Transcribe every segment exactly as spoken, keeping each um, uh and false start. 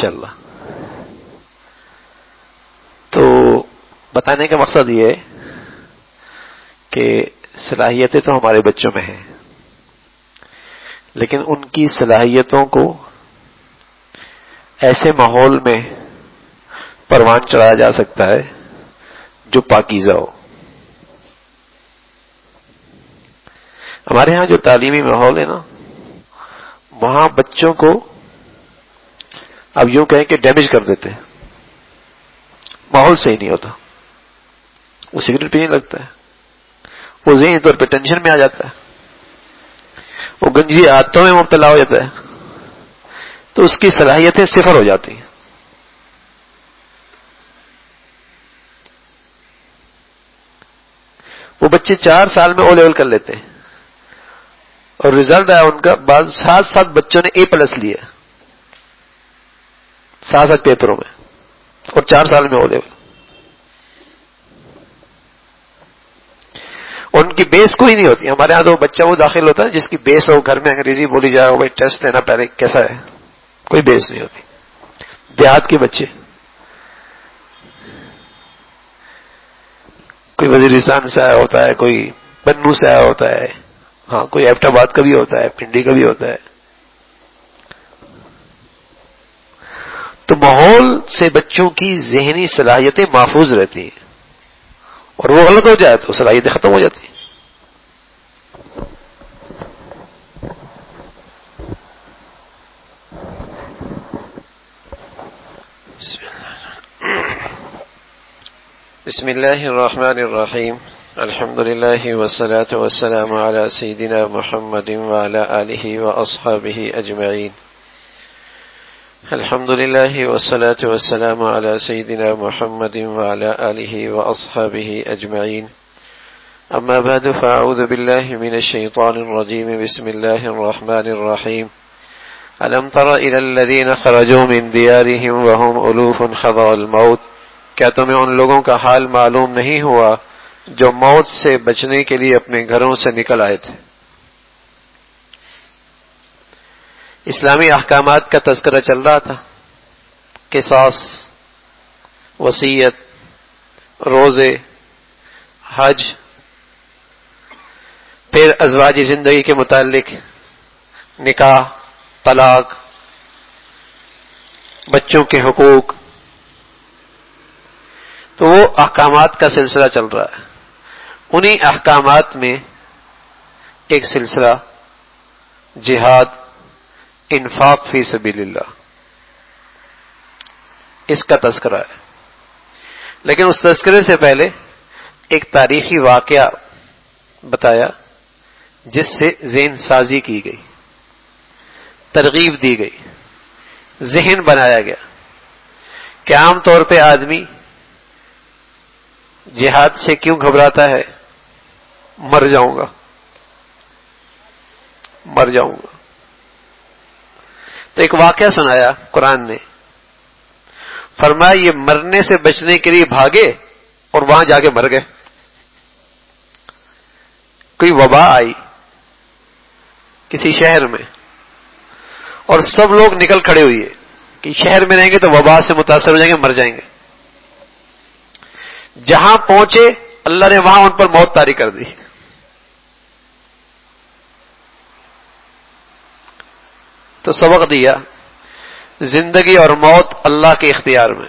ماشاءاللہ. تو بتانے کا مقصد یہ ہے کہ صلاحیتیں تو ہمارے بچوں میں ہیں، لیکن ان کی صلاحیتوں کو ایسے ماحول میں پروان چڑھایا جا سکتا ہے جو پاکیزہ ہو. ہمارے ہاں جو تعلیمی ماحول ہے نا، وہاں بچوں کو اب یوں کہیں کہ ڈیمیج کر دیتے ہیں. ماحول صحیح نہیں ہوتا، وہ سگریٹ پینے لگتا ہے، وہ ذہنی طور پہ ٹینشن میں آ جاتا ہے، وہ گنجی عادتوں میں مبتلا ہو جاتا ہے، تو اس کی صلاحیتیں صفر ہو جاتی ہیں. وہ بچے چار سال میں او لیول کر لیتے ہیں اور ریزلٹ آیا ان کا، بعض سات سات بچوں نے اے پلس لیا سات سات پیپروں میں، اور چار سال میں او لیول. ان کی بیس کوئی نہیں ہوتی. ہمارے ہاں تو بچہ وہ داخل ہوتا ہے جس کی بیس ہو، گھر میں انگریزی بولی جائے، وہ بھائی ٹیسٹ لینا پہلے کیسا ہے، کوئی بیس نہیں ہوتی. دیہات کے بچے، کوئی وزیرستان سے آیا ہوتا ہے، کوئی بنو سے آیا ہوتا ہے، ہاں کوئی ایبٹ آباد کا بھی ہوتا ہے، پنڈی کا بھی ہوتا ہے. تو ماحول سے بچوں کی ذہنی صلاحیتیں محفوظ رہتی ہیں، اور وہ غلط ہو جائے تو صلاحیتیں ختم ہو جاتی ہیں. بسم اللہ الرحمن الرحیم. الحمد للہ والصلاة والسلام علی سیدنا محمد وعلی آلہ واصحابہ اجمعین. الحمد للہ والصلاة والسلام علی سیدنا محمد وعلی آلہ واصحابہ اجمعین. اما بعد فاعوذ باللہ من الشیطان الرجیم. بسم اللہ الرحمن الرحیم. الم تر الی الذین خرجوا من دیارہم وهم الوف حذر الموت. کیا تمہیں ان لوگوں کا حال معلوم نہیں ہوا جو موت سے بچنے کے لیے اپنے گھروں سے نکل آئے تھے؟ اسلامی احکامات کا تذکرہ چل رہا تھا. قصاص، وصیت، روزے، حج، پھر ازواجی زندگی کے متعلق نکاح، طلاق، بچوں کے حقوق. تو وہ احکامات کا سلسلہ چل رہا ہے. انہی احکامات میں ایک سلسلہ جہاد، انفاق فی سبیل اللہ، اس کا تذکرہ ہے. لیکن اس تذکرے سے پہلے ایک تاریخی واقعہ بتایا جس سے ذہن سازی کی گئی، ترغیب دی گئی، ذہن بنایا گیا کہ عام طور پہ آدمی جہاد سے کیوں گھبراتا ہے؟ مر جاؤں گا، مر جاؤں گا. تو ایک واقعہ سنایا قرآن نے، فرمایا یہ مرنے سے بچنے کے لیے بھاگے اور وہاں جا کے مر گئے. کوئی وبا آئی کسی شہر میں اور سب لوگ نکل کھڑے ہوئے کہ شہر میں رہیں گے تو وبا سے متاثر ہو جائیں گے، مر جائیں گے. جہاں پہنچے اللہ نے وہاں ان پر موت طاری کر دی. تو سبق دیا زندگی اور موت اللہ کے اختیار میں،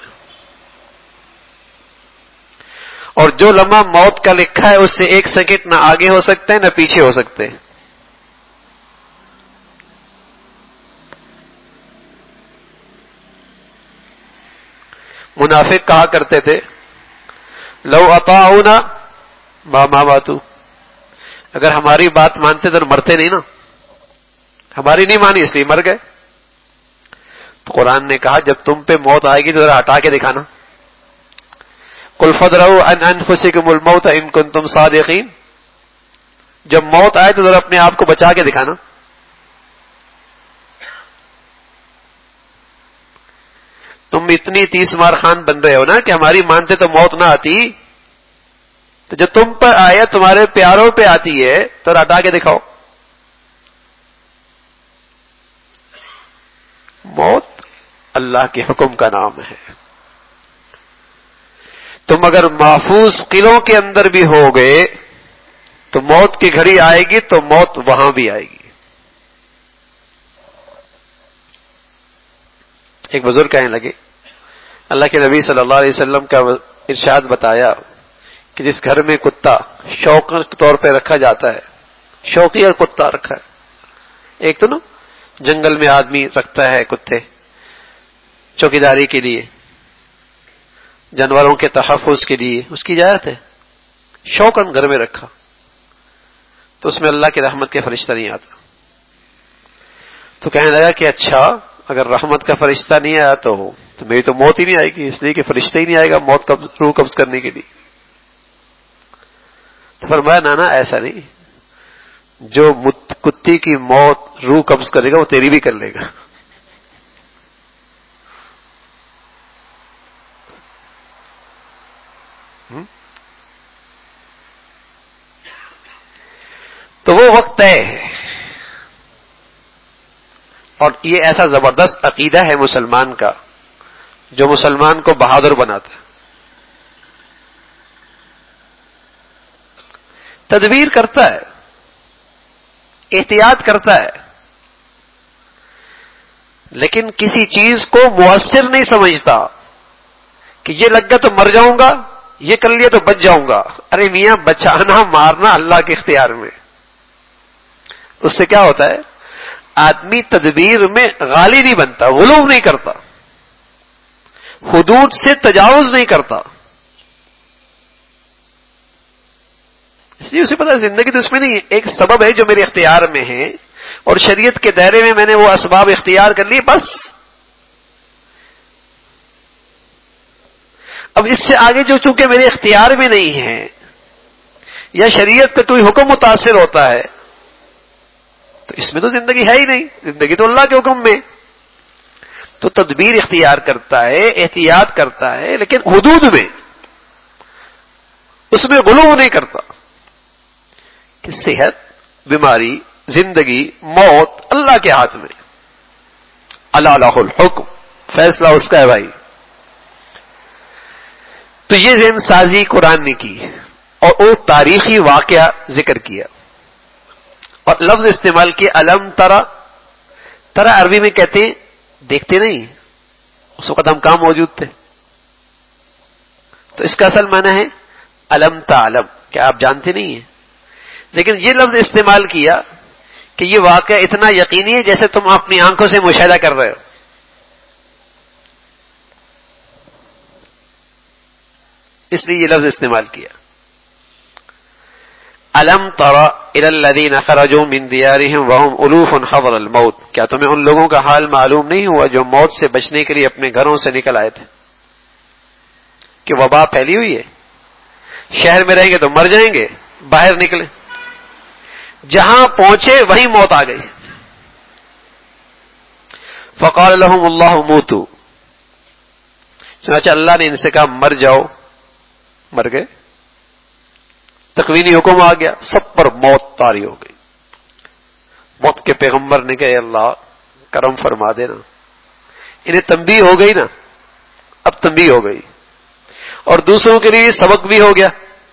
اور جو لمحہ موت کا لکھا ہے اس سے ایک سیکنڈ نہ آگے ہو سکتے ہیں نہ پیچھے ہو سکتے ہیں. منافق کہا کرتے تھے لو اطاعونا ما ما ماتوا، اگر ہماری بات مانتے تو مرتے نہیں نا، ہماری نہیں مانی اس لیے مر گئے. تو قرآن نے کہا جب تم پہ موت آئے گی تو ذرا ہٹا کے دکھانا. قل فادرؤوا عن انفسکم الموت ان کنتم صادقین، جب موت آئے تو ذرا اپنے آپ کو بچا کے دکھانا. تم اتنی تیس مار خان بن رہے ہو نا کہ ہماری مانتے تو موت نہ آتی، تو جب تم پر آیا تمہارے پیاروں پہ آتی ہے تو ہٹا کے دکھاؤ. موت اللہ کے حکم کا نام ہے. تم اگر محفوظ قلعوں کے اندر بھی ہو گئے تو موت کی گھڑی آئے گی تو موت وہاں بھی آئے گی. ایک بزرگ کہنے لگے اللہ کے نبی صلی اللہ علیہ وسلم کا ارشاد بتایا کہ جس گھر میں کتا شوق کے طور پہ رکھا جاتا ہے, شوقی اور کتا رکھا ہے, ایک تو نا جنگل میں آدمی رکھتا ہے کتے چوکیداری کے لیے, جانوروں کے تحفظ کے لیے, اس کی اجازت ہے, شوقاً گھر میں رکھا تو اس میں اللہ کی رحمت کے فرشتہ نہیں آتا. تو کہنے لگا کہ اچھا اگر رحمت کا فرشتہ نہیں آیا تو تو میری تو موت ہی نہیں آئے گی, اس لیے کہ فرشتہ ہی نہیں آئے گا موت قبض روح قبض کرنے کے لیے. تو فرمایا نانا ایسا نہیں, جو کتی کی موت روح قبض کرے گا وہ تیری بھی کر لے گا. تو وہ وقت طے ہے, اور یہ ایسا زبردست عقیدہ ہے مسلمان کا جو مسلمان کو بہادر بناتا ہے. تدبیر کرتا ہے, احتیاط کرتا ہے, لیکن کسی چیز کو مؤثر نہیں سمجھتا کہ یہ لگ گیا تو مر جاؤں گا, یہ کر لیا تو بچ جاؤں گا. ارے میاں بچانا مارنا اللہ کے اختیار میں. اس سے کیا ہوتا ہے, آدمی تدبیر میں غالی نہیں بنتا, غلو نہیں کرتا, حدود سے تجاوز نہیں کرتا. اس لیے اسے پتا ہے زندگی تو اس میں نہیں ہے, ایک سبب ہے جو میرے اختیار میں ہے اور شریعت کے دائرے میں میں نے وہ اسباب اختیار کر لیے, بس. اب اس سے آگے جو چونکہ میرے اختیار میں نہیں ہے یا شریعت کا کوئی حکم متاثر ہوتا ہے تو اس میں تو زندگی ہے ہی نہیں, زندگی تو اللہ کے حکم میں. تو تدبیر اختیار کرتا ہے, احتیاط کرتا ہے, لیکن حدود میں, اس میں غلو نہیں کرتا کہ صحت, بیماری, زندگی, موت اللہ کے ہاتھ میں. اللہ لہ الحکم, فیصلہ اس کا ہے بھائی. تو یہ ذہن سازی قرآن نے کی اور وہ تاریخی واقعہ ذکر کیا اور لفظ استعمال کیا علم ترا. ترا عربی میں کہتے ہیں دیکھتے نہیں, اس وقت ہم کہاں موجود تھے, تو اس کا اصل معنی ہے علم تعلم, کیا آپ جانتے نہیں ہیں. لیکن یہ لفظ استعمال کیا کہ یہ واقعہ اتنا یقینی ہے جیسے تم اپنی آنکھوں سے مشاہدہ کر رہے ہو. اس لیے یہ لفظ استعمال کیا. الم تر الی الذین خرجوا من دیارہم وهم الوف حضر الموت. کیا تمہیں ان لوگوں کا حال معلوم نہیں ہوا جو موت سے بچنے کے لیے اپنے گھروں سے نکل آئے تھے؟ کہ وبا پھیلی ہوئی ہے, شہر میں رہیں گے تو مر جائیں گے, باہر نکلے, جہاں پہنچے وہیں موت آ گئی. فقال لهم اللہ موتوا. چنانچہ اللہ نے ان سے کہا مر جاؤ, مر گئے. تکوینی حکم آ گیا, سب پر موت طاری ہو گئی. موت کے پیغمبر نے کہا اللہ کرم فرما دینا, انہیں تنبیہ ہو گئی نا, اب تنبیہ ہو گئی, اور دوسروں کے لیے سبق بھی ہو گیا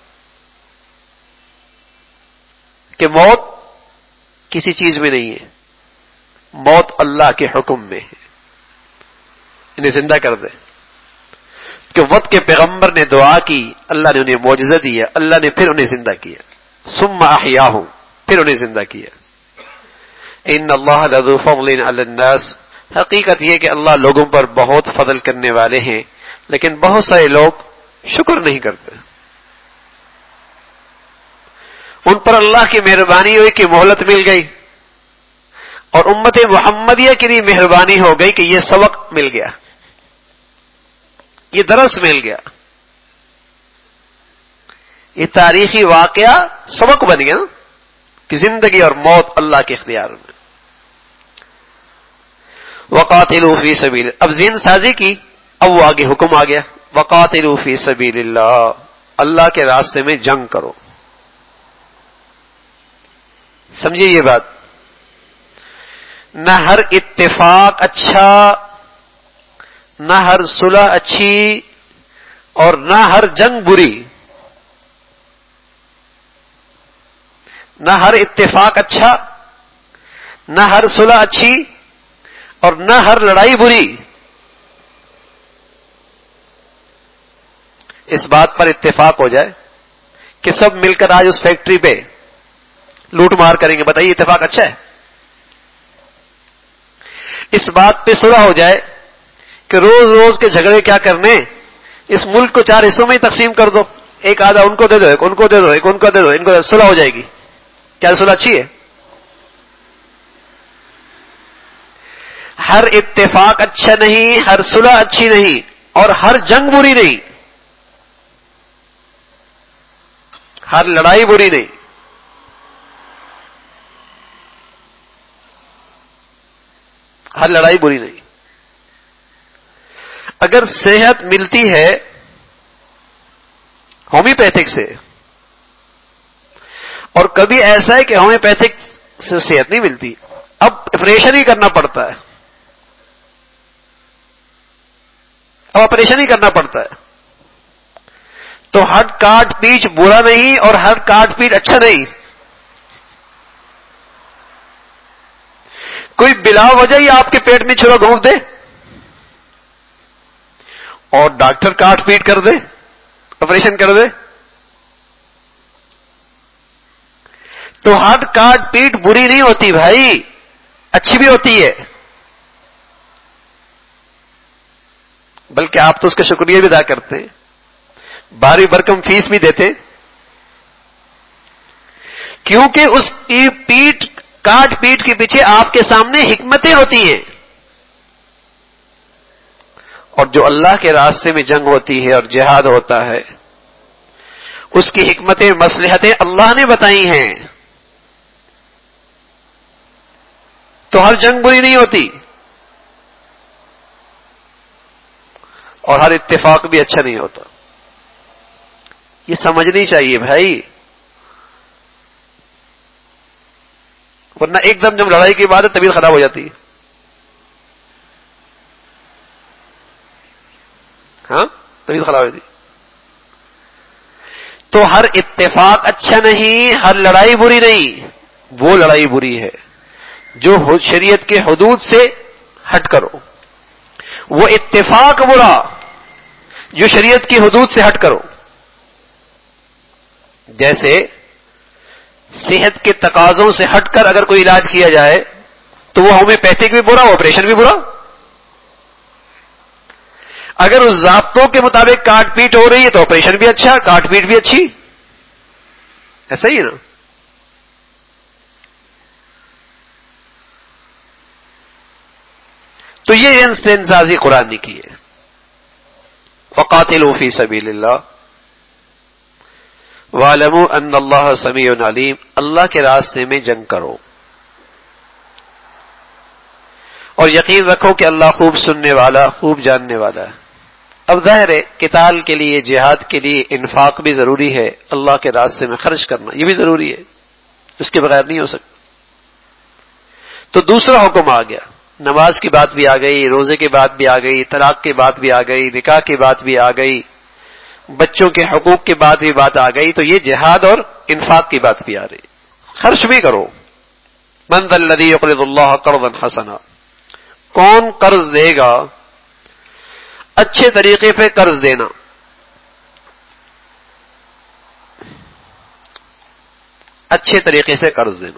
کہ موت کسی چیز میں نہیں ہے, موت اللہ کے حکم میں ہے, انہیں زندہ کر دے. کہ وقت کے پیغمبر نے دعا کی, اللہ نے انہیں معجزہ دیا, اللہ نے پھر انہیں زندہ کیا. ثم احیاہم, پھر انہیں زندہ کیا. ان اللہ لذو فضل علی الناس. حقیقت یہ کہ اللہ لوگوں پر بہت فضل کرنے والے ہیں, لیکن بہت سارے لوگ شکر نہیں کرتے. ان پر اللہ کی مہربانی ہوئی کہ مہلت مل گئی, اور امت محمدیہ کے لیے مہربانی ہو گئی کہ یہ سبق مل گیا, یہ درس مل گیا, یہ تاریخی واقعہ سبق بن گیا کہ زندگی اور موت اللہ کے اختیار میں. وقاتلوا فی سبیل, اب ذہن سازی کی, اب وہ آگے حکم آ گیا وقاتلوا فی سبیل اللہ, اللہ کے راستے میں جنگ کرو. سمجھے یہ بات, نہ ہر اتفاق اچھا نہ ہر صلح اچھی اور نہ ہر جنگ بری، نہ ہر اتفاق اچھا، نہ ہر صلح اچھی اور نہ ہر لڑائی بری. اس بات پر اتفاق ہو جائے کہ سب مل کر آج اس فیکٹری پہ لوٹ مار کریں گے، بتائیے اتفاق اچھا ہے؟ اس بات پہ صلح ہو جائے کہ روز روز کے جھگڑے کیا کرنے، اس ملک کو چار حصوں میں ہی تقسیم کر دو، ایک آدھا ان کو دے دو، ایک ان کو دے دو، ایک ان کو دے دو، ان کو صلح ہو جائے گی. کیا صلح اچھی ہے؟ ہر اتفاق اچھا نہیں، ہر صلح اچھی نہیں اور ہر جنگ بری نہیں، ہر لڑائی بری نہیں. ہر لڑائی بری نہیں. اگر صحت ملتی ہے ہومیوپیتھک سے، اور کبھی ایسا ہے کہ ہومیوپیتھک سے صحت نہیں ملتی، اب آپریشن ہی کرنا پڑتا ہے، اب آپریشن ہی کرنا پڑتا ہے، تو ہر کاٹ پیچ برا نہیں اور ہر کاٹ پیچ اچھا نہیں. کوئی بلا وجہ ہی آپ کے پیٹ میں چھرا گھونپ دے اور ڈاکٹر کاٹ پیٹ کر دے، آپریشن کر دے، تو ہر کاٹ پیٹ بری نہیں ہوتی بھائی، اچھی بھی ہوتی ہے. بلکہ آپ تو اس کا شکریہ بھی ادا کرتے ہیں، بھاری برکم فیس بھی دیتے، کیونکہ اس کی پیٹ کاٹ پیٹ کے پیچھے آپ کے سامنے حکمتیں ہوتی ہیں. اور جو اللہ کے راستے میں جنگ ہوتی ہے اور جہاد ہوتا ہے، اس کی حکمتیں مصلحتیں اللہ نے بتائی ہیں. تو ہر جنگ بری نہیں ہوتی اور ہر اتفاق بھی اچھا نہیں ہوتا. یہ سمجھنی چاہیے بھائی، ورنہ ایک دم جب لڑائی کی بات ہے طبیعت خراب ہو جاتی ہے. ہاں طبیعت خراب ہو جاتی. تو ہر اتفاق اچھا نہیں، ہر لڑائی بری نہیں. وہ لڑائی بری ہے جو شریعت کے حدود سے ہٹ کرو، وہ اتفاق برا جو شریعت کی حدود سے ہٹ کرو. جیسے صحت کے تقاضوں سے ہٹ کر اگر کوئی علاج کیا جائے تو وہ ہومیوپیتھک بھی برا، وہ آپریشن بھی برا. اگر اس ضابطوں کے مطابق کاٹ پیٹ ہو رہی ہے تو آپریشن بھی اچھا، کاٹ پیٹ بھی اچھی. ایسا ہی ہے نا؟ تو یہ انسازی قرآن نے کی ہے. وقاتلوا فی سبیل اللہ وَاعْلَمُوا أَنَّ اللَّهَ سَمِيعٌ عَلِيمٌ. اللہ کے راستے میں جنگ کرو اور یقین رکھو کہ اللہ خوب سننے والا، خوب جاننے والا ہے. اب ظاہر ہے قتال کے لیے، جہاد کے لیے انفاق بھی ضروری ہے، اللہ کے راستے میں خرچ کرنا یہ بھی ضروری ہے، اس کے بغیر نہیں ہو سکتا. تو دوسرا حکم آ گیا، نماز کی بات بھی آ گئی، روزے کی بات بھی آ گئی، طلاق کی بات بھی آ گئی، نکاح کی بات بھی آ گئی، بچوں کے حقوق کی بات بھی بات آ گئی. تو یہ جہاد اور انفاق کی بات بھی آ رہی. خرچ بھی کرو. من ذا الذی یقرض اللہ قرضا حسنا، کون قرض دے گا؟ اچھے طریقے پہ قرض دینا. اچھے طریقے سے قرض دینا.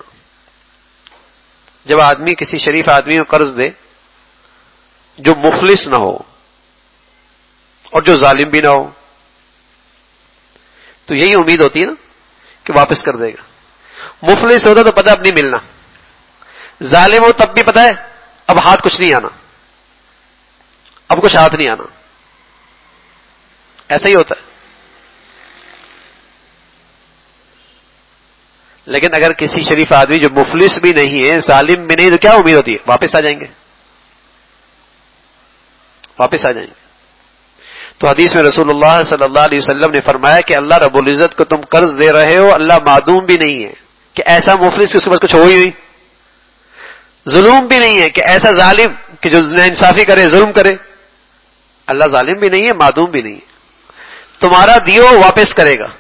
جب آدمی کسی شریف آدمی کو قرض دے جو مفلس نہ ہو اور جو ظالم بھی نہ ہو، تو یہی امید ہوتی ہے نا کہ واپس کر دے گا. مفلس ہوتا تو پتہ اب نہیں ملنا، ظالم ہو تب بھی پتہ ہے اب ہاتھ کچھ نہیں آنا، اب کچھ ہاتھ نہیں آنا. ایسا ہی ہوتا ہے. لیکن اگر کسی شریف آدمی جو مفلس بھی نہیں ہے، ظالم بھی نہیں، تو کیا امید ہوتی ہے؟ واپس آ جائیں گے، واپس آ جائیں گے. تو حدیث میں رسول اللہ صلی اللہ علیہ وسلم نے فرمایا کہ اللہ رب العزت کو تم قرض دے رہے ہو، اللہ معدوم بھی نہیں ہے کہ ایسا مفلس کہ اس کے پاس کچھ ہو ہی نہیں، ظلم بھی نہیں ہے کہ ایسا ظالم کہ جو نا انصافی کرے، ظلم کرے. اللہ ظالم بھی نہیں ہے، معدوم بھی نہیں ہے، تمہارا دیو واپس کرے گا.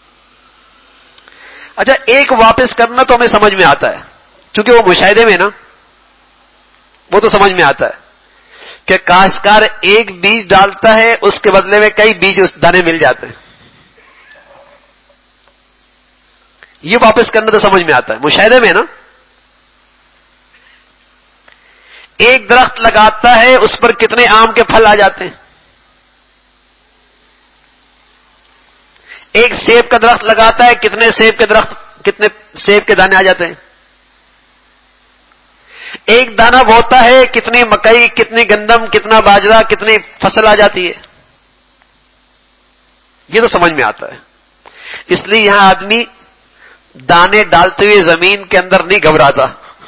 اچھا ایک واپس کرنا تو ہمیں سمجھ میں آتا ہے کیونکہ وہ مشاہدے میں نا، وہ تو سمجھ میں آتا ہے کہ کاشتکار ایک بیج ڈالتا ہے اس کے بدلے میں کئی بیج اس دانے مل جاتے ہیں. یہ واپس کرنا تو سمجھ میں آتا ہے مشاہدے میں نا. ایک درخت لگاتا ہے اس پر کتنے آم کے پھل آ جاتے ہیں. ایک سیب کا درخت لگاتا ہے کتنے سیب کے درخت کتنے سیب کے دانے آ جاتے ہیں. ایک دانہ بوتا ہے کتنی مکئی کتنی گندم کتنا باجرہ کتنی فصل آ جاتی ہے. یہ تو سمجھ میں آتا ہے. اس لیے یہاں آدمی دانے ڈالتے ہوئے زمین کے اندر نہیں گھبراتا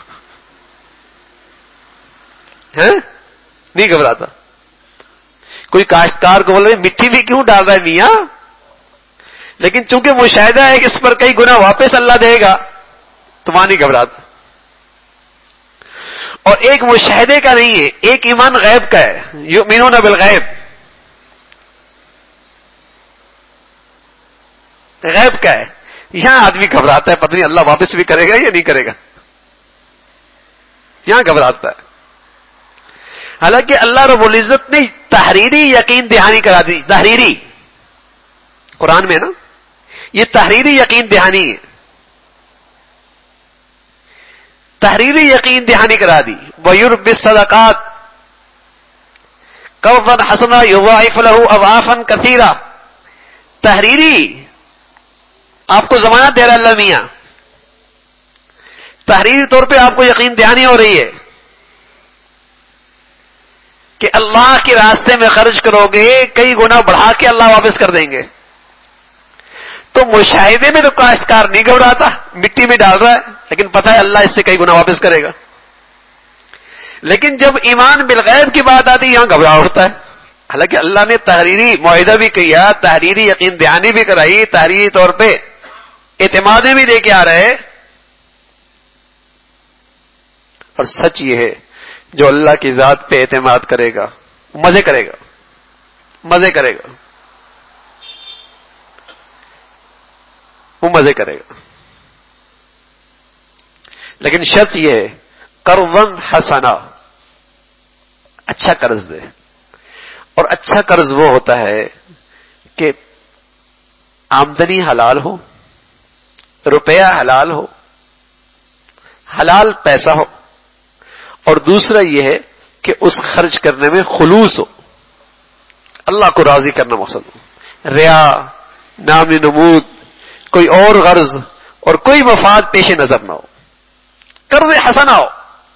ہے، نہیں گھبراتا. کوئی کاشتکار کو بول رہے مٹی بھی کیوں ڈال رہا ہے میاں، لیکن چونکہ مشاہدہ ہے کہ اس پر کئی گنا واپس اللہ دے گا تو وہاں نہیں گھبراتا. اور ایک مشاہدے کا نہیں ہے، ایک ایمان غیب کا ہے، یؤمنون بالغیب، غیب کا ہے. یہاں آدمی گھبراتا ہے پتہ نہیں اللہ واپس بھی کرے گا یا نہیں کرے گا، یہاں گھبراتا ہے. حالانکہ اللہ رب العزت نے تحریری یقین دہانی کرا دی. تحریری قرآن میں نا یہ تحریری یقین دہانی ہے، تحریری یقین دہانی کرا دی. وَيُرْبِ الصَّدَقَاتِ قَرْضًا حَسَنًا يُضَاعِفُ لَهُ أَضْعَافًا كَثِيرًا. تحریری آپ کو ضمانت دے رہا اللہ میاں، تحریری طور پہ آپ کو یقین دہانی ہو رہی ہے کہ اللہ کے راستے میں خرچ کرو گے کئی گنا بڑھا کے اللہ واپس کر دیں گے. تو مشاہدے میں تو کاشتکار نہیں گھبراتا، مٹی میں ڈال رہا ہے لیکن پتہ ہے اللہ اس سے کئی گنا واپس کرے گا. لیکن جب ایمان بالغیب کی بات آتی یہاں گھبراہٹ ہوتا ہے. حالانکہ اللہ نے تحریری معاہدہ بھی کیا، تحریری یقین دہانی بھی کرائی، تحریری طور پہ اعتمادیں بھی دے کے آ رہے. اور سچ یہ ہے جو اللہ کی ذات پہ اعتماد کرے گا مزے کرے گا، مزے کرے گا، وہ مزے کرے گا. لیکن شرط یہ ہے قرضاً حسنا، اچھا قرض دے. اور اچھا قرض وہ ہوتا ہے کہ آمدنی حلال ہو، روپیہ حلال ہو، حلال پیسہ ہو، اور دوسرا یہ ہے کہ اس خرچ کرنے میں خلوص ہو، اللہ کو راضی کرنا مقصد ہو. ریا، نام نمود، کوئی اور غرض اور کوئی مفاد پیش نظر نہ ہو. قرض حسنہ ہو،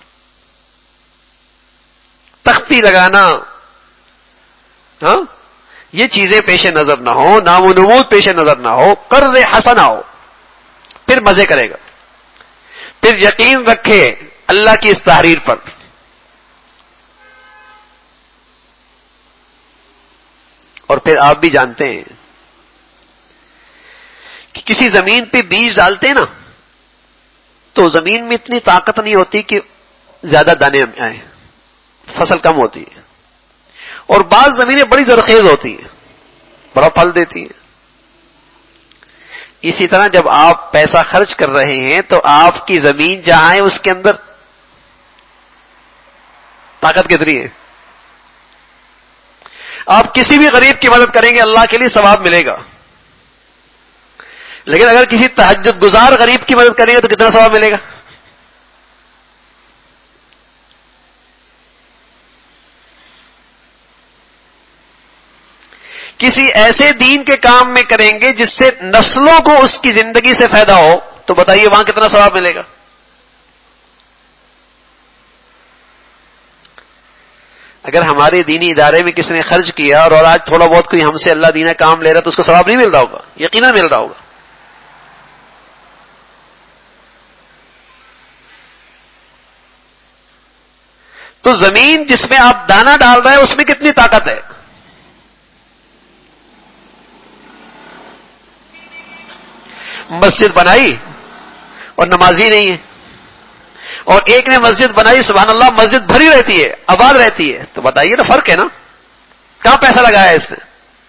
تختی لگانا، ہاں یہ چیزیں پیش نظر نہ ہو، نام و نمود پیش نظر نہ ہو، قرض حسنہ ہو، پھر مزے کرے گا. پھر یقین رکھے اللہ کی اس تحریر پر. اور پھر آپ بھی جانتے ہیں کہ کسی زمین پہ بیج ڈالتے ہیں نا تو زمین میں اتنی طاقت نہیں ہوتی کہ زیادہ دانے آئیں، فصل کم ہوتی ہے. اور بعض زمینیں بڑی زرخیز ہوتی ہیں، بڑا پھل دیتی ہیں. اسی طرح جب آپ پیسہ خرچ کر رہے ہیں تو آپ کی زمین جہاں ہے اس کے اندر طاقت کتنی ہے. آپ کسی بھی غریب کی مدد کریں گے اللہ کے لیے ثواب ملے گا، لیکن اگر کسی تہجد گزار غریب کی مدد کریں گے تو کتنا ثواب ملے گا. کسی ایسے دین کے کام میں کریں گے جس سے نسلوں کو اس کی زندگی سے فائدہ ہو تو بتائیے وہاں کتنا ثواب ملے گا. اگر ہمارے دینی ادارے میں کسی نے خرچ کیا اور آج تھوڑا بہت کوئی ہم سے اللہ دینا کام لے رہا تو اس کو ثواب نہیں مل رہا ہوگا، یقیناً مل رہا ہوگا. تو زمین جس میں آپ دانہ ڈال رہے ہیں اس میں کتنی طاقت ہے. مسجد بنائی اور نمازی نہیں ہے، اور ایک نے مسجد بنائی سبحان اللہ مسجد بھری رہتی ہے، آباد رہتی ہے، تو بتائیے نا فرق ہے نا. کہاں پیسہ لگایا اس نے؟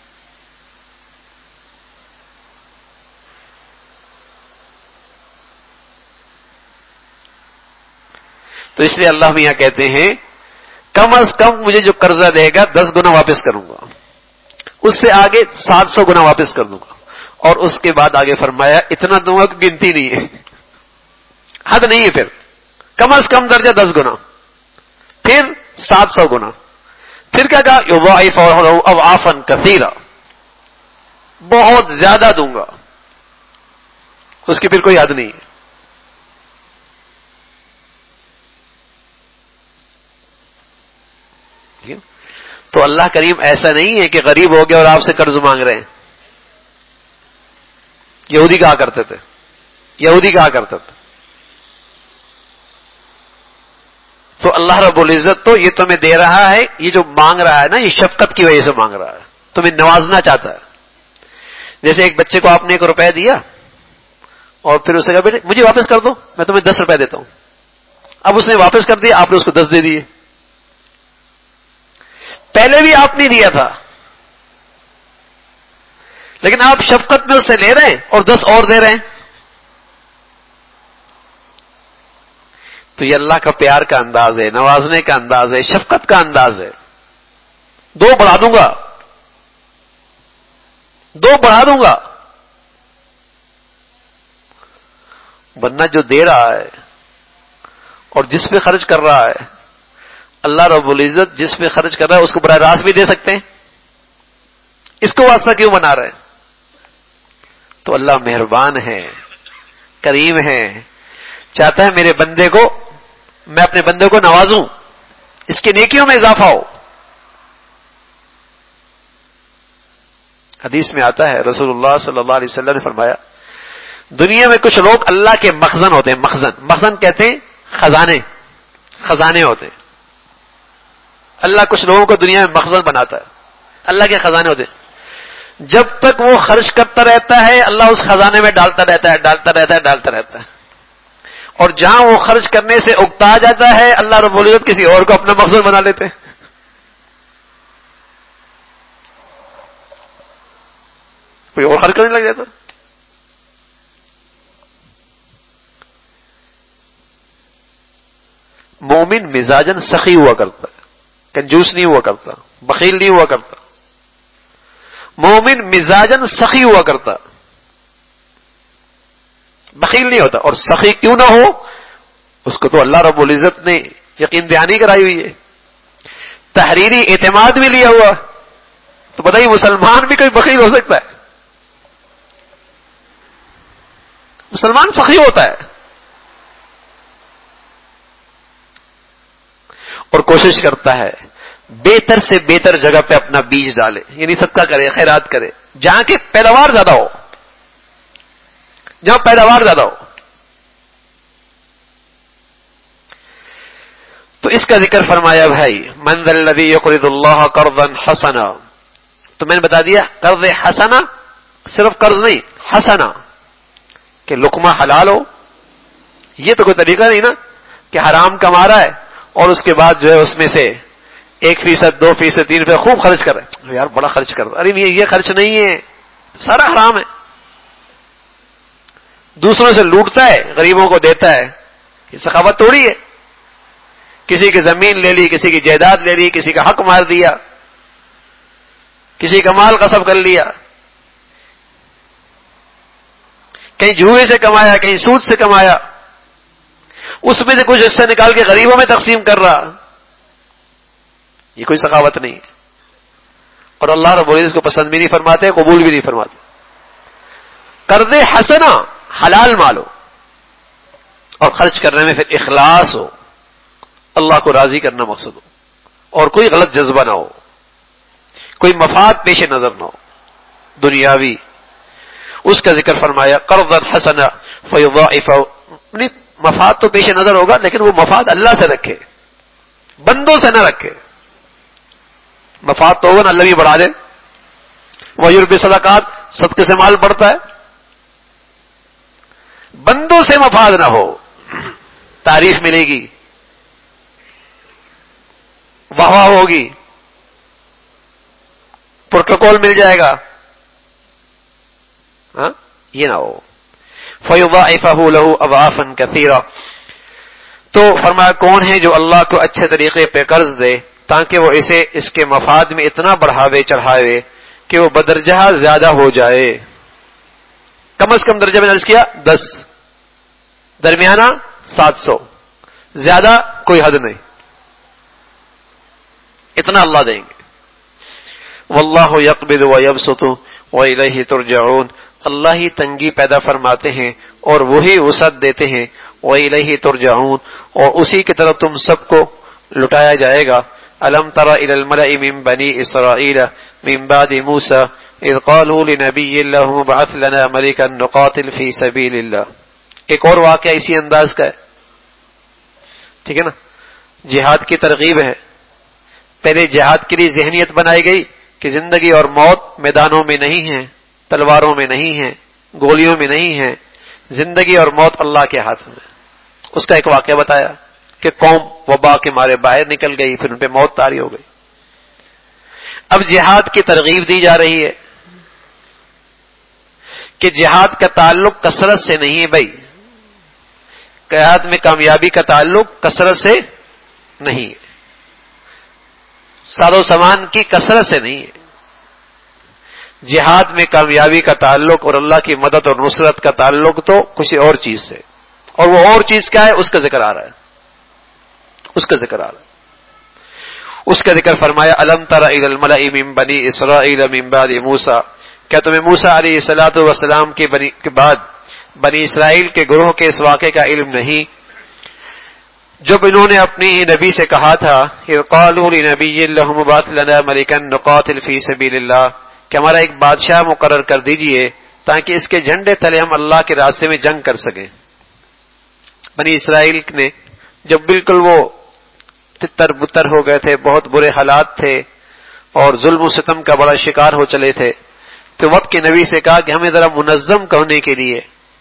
تو اس لیے اللہ میاں کہتے ہیں کم از کم مجھے جو قرضہ دے گا دس گنا واپس کروں گا، اس سے آگے سات سو گنا واپس کر دوں گا، اور اس کے بعد آگے فرمایا اتنا دوں گا کہ گنتی نہیں ہے، حد نہیں ہے، پھر کم از کم درجہ دس گنا، پھر سات سو گنا، پھر کیا کہا یضاعف اضعافا کثیرا، بہت زیادہ دوں گا، اس کی پھر کوئی حد نہیں ہے۔ تو اللہ کریم ایسا نہیں ہے کہ غریب ہو گئے اور آپ سے قرض مانگ رہے ہیں۔ یہودی کہا کرتے تھے یہودی کہا کرتے تھے تو اللہ رب العزت تو یہ تمہیں دے رہا ہے، یہ جو مانگ رہا ہے نا یہ شفقت کی وجہ سے مانگ رہا ہے، تمہیں نوازنا چاہتا ہے۔ جیسے ایک بچے کو آپ نے ایک روپے دیا اور پھر اسے کہا بیٹے مجھے واپس کر دو، میں تمہیں دس روپے دیتا ہوں، اب اس نے واپس کر دیا، آپ نے اس کو دس دے دیے، پہلے بھی آپ نے دیا تھا لیکن آپ شفقت میں اس سے لے رہے ہیں اور دس اور دے رہے ہیں۔ تو یہ اللہ کا پیار کا انداز ہے، نوازنے کا انداز ہے، شفقت کا انداز ہے۔ دو بڑھا دوں گا دو بڑھا دوں گا ورنہ جو دے رہا ہے اور جس پہ خرچ کر رہا ہے، اللہ رب العزت جس پہ خرچ کر رہا ہے اس کو براہ راست بھی دے سکتے ہیں، اس کو واسطہ کیوں بنا رہے ہیں؟ تو اللہ مہربان ہے، کریم ہے، چاہتا ہے میرے بندے کو، میں اپنے بندے کو نوازوں، اس کے نیکیوں میں اضافہ ہو۔ حدیث میں آتا ہے رسول اللہ صلی اللہ علیہ وسلم نے فرمایا دنیا میں کچھ لوگ اللہ کے مخزن ہوتے ہیں، مخزن مخزن کہتے ہیں خزانے خزانے ہوتے ہیں۔ اللہ کچھ لوگوں کو دنیا میں مخزن بناتا ہے، اللہ کے خزانے ہوتے ہیں، جب تک وہ خرچ کرتا رہتا ہے اللہ اس خزانے میں ڈالتا رہتا ہے ڈالتا رہتا ہے ڈالتا رہتا ہے اور جہاں وہ خرچ کرنے سے اکتا جاتا ہے اللہ رب العزت کسی اور کو اپنا مخزن بنا لیتے ہیں۔ کوئی اور خرچ کرنے لگ جاتا۔ مومن مزاجن سخی ہوا کرتا ہے، کنجوس نہیں ہوا کرتا، بخیل نہیں ہوا کرتا، مومن مزاجن سخی ہوا کرتا، بخیل نہیں ہوتا۔ اور سخی کیوں نہ ہو اس کو تو اللہ رب العزت نے یقین دہانی کرائی ہوئی ہے، تحریری اعتماد بھی لیا ہوا، تو بتائیے مسلمان بھی کوئی بخیل ہو سکتا ہے؟ مسلمان سخی ہوتا ہے اور کوشش کرتا ہے بہتر سے بہتر جگہ پہ اپنا بیج ڈالے، یعنی صدقہ کرے، خیرات کرے، جہاں کی پیداوار زیادہ ہو، جہاں پیداوار زیادہ ہو۔ تو اس کا ذکر فرمایا بھائی من ذا الذی یقرض اللہ قرضا حسنا، تو میں نے بتا دیا قرض حسنا صرف قرض نہیں، حسنا کہ لقمہ حلال ہو، یہ تو کوئی طریقہ نہیں نا کہ حرام کما رہا ہے اور اس کے بعد جو ہے اس میں سے ایک فیصد دو فیصد تین فیصد خوب خرچ کر رہے ہیں، یار بڑا خرچ کر رہا، ارے یہ خرچ نہیں ہے، سارا حرام ہے۔ دوسروں سے لوٹتا ہے، غریبوں کو دیتا ہے، یہ سخاوت توڑی ہے۔ کسی کی زمین لے لی، کسی کی جائیداد لے لی، کسی کا حق مار دیا، کسی کا مال غصب کر لیا، کہیں جوئے سے کمایا، کہیں سود سے کمایا، اس میں سے کچھ حصہ نکال کے غریبوں میں تقسیم کر رہا، یہ کوئی سخاوت نہیں ہے، اور اللہ رب العزت اس کو پسند بھی نہیں فرماتے، قبول بھی نہیں فرماتے۔ قرض حسنا حلال مال ہو اور خرچ کرنے میں پھر اخلاص ہو، اللہ کو راضی کرنا مقصد ہو، اور کوئی غلط جذبہ نہ ہو، کوئی مفاد پیش نظر نہ ہو دنیاوی۔ اس کا ذکر فرمایا قرضا حسنا فیضاعف، یعنی مفاد تو پیش نظر ہوگا لیکن وہ مفاد اللہ سے رکھے، بندوں سے نہ رکھے۔ مفاد تو ہوگا نا اللہ بھی بڑھا دے، وَيُرْبِ صدقات، صدقے سے مال بڑھتا ہے، بندوں سے مفاد نہ ہو، تعریف ملے گی، واہ واہ ہوگی، پروٹوکول مل جائے گا، ہاں یہ نہ ہو. فَيُضَاعِفَهُ لَهُ أَضْعَافًا كَثِيرًا. تو فرمایا کون ہے جو اللہ کو اچھے طریقے پہ قرض دے تاکہ وہ اسے اس کے مفاد میں اتنا بڑھاوے چڑھاوے کہ وہ بدرجہ زیادہ ہو جائے. کم از کم درجہ میں نے عرض کیا دس، درمیانہ سات سو، زیادہ کوئی حد نہیں، اتنا اللہ دیں گے. واللہ یقبض ویبسط وإلیہ ترجعون. اللہ ہی تنگی پیدا فرماتے ہیں اور وہی وسعت دیتے ہیں. وإلیہ ترجعون، اور اسی کی طرف تم سب کو لٹایا جائے گا. الم تر إلی الملأ من بنی اسرائیل من بعد موسى اذ قالوا لنبی اللهم ابعث لنا ملكا نقاتل فی سبیل اللہ. ایک اور واقعہ اسی انداز کا ہے، ٹھیک ہے نا. جہاد کی ترغیب ہے. پہلے جہاد کے لیے ذہنیت بنائی گئی کہ زندگی اور موت میدانوں میں نہیں ہے، تلواروں میں نہیں ہے، گولیوں میں نہیں ہے، زندگی اور موت اللہ کے ہاتھ میں. اس کا ایک واقعہ بتایا کہ قوم وبا کے مارے باہر نکل گئی، پھر ان پہ موت طاری ہو گئی. اب جہاد کی ترغیب دی جا رہی ہے کہ جہاد کا تعلق کثرت سے نہیں ہے بھائی، جہاد میں کامیابی کا تعلق کثرت سے نہیں ہے، ساز و سامان کی کثرت سے نہیں ہے. جہاد میں کامیابی کا تعلق اور اللہ کی مدد اور نصرت کا تعلق تو کسی اور چیز سے، اور وہ اور چیز کیا ہے اس کا ذکر آ رہا ہے، اس کا ذکر آ رہا ہے. اس کا ذکر فرمایا الم تر الی الملأ من بنی اسرائیل من بعد موسیٰ. کیا تمہیں موسیٰ علیہ الصلوۃ والسلام کے بنی کے بعد بنی اسرائیل کے گروہ کے اس واقعے کا علم نہیں جب انہوں نے اپنی نبی سے کہا تھا اذ قالوا لنبی اللهم ابعث لنا ملكا نقاتل فی سبیل اللہ، کہ ہمارا ایک بادشاہ مقرر کر دیجئے تاکہ اس کے جھنڈے تلے ہم اللہ کے راستے میں جنگ کر سکیں. بنی اسرائیل نے جب بالکل وہ تتر بتر ہو گئے تھے، بہت برے حالات تھے اور ظلم و ستم کا بڑا شکار ہو چلے تھے، تو وقت کے نبی سے کہا کہ ہمیں ذرا منظم کرنے کے لیے،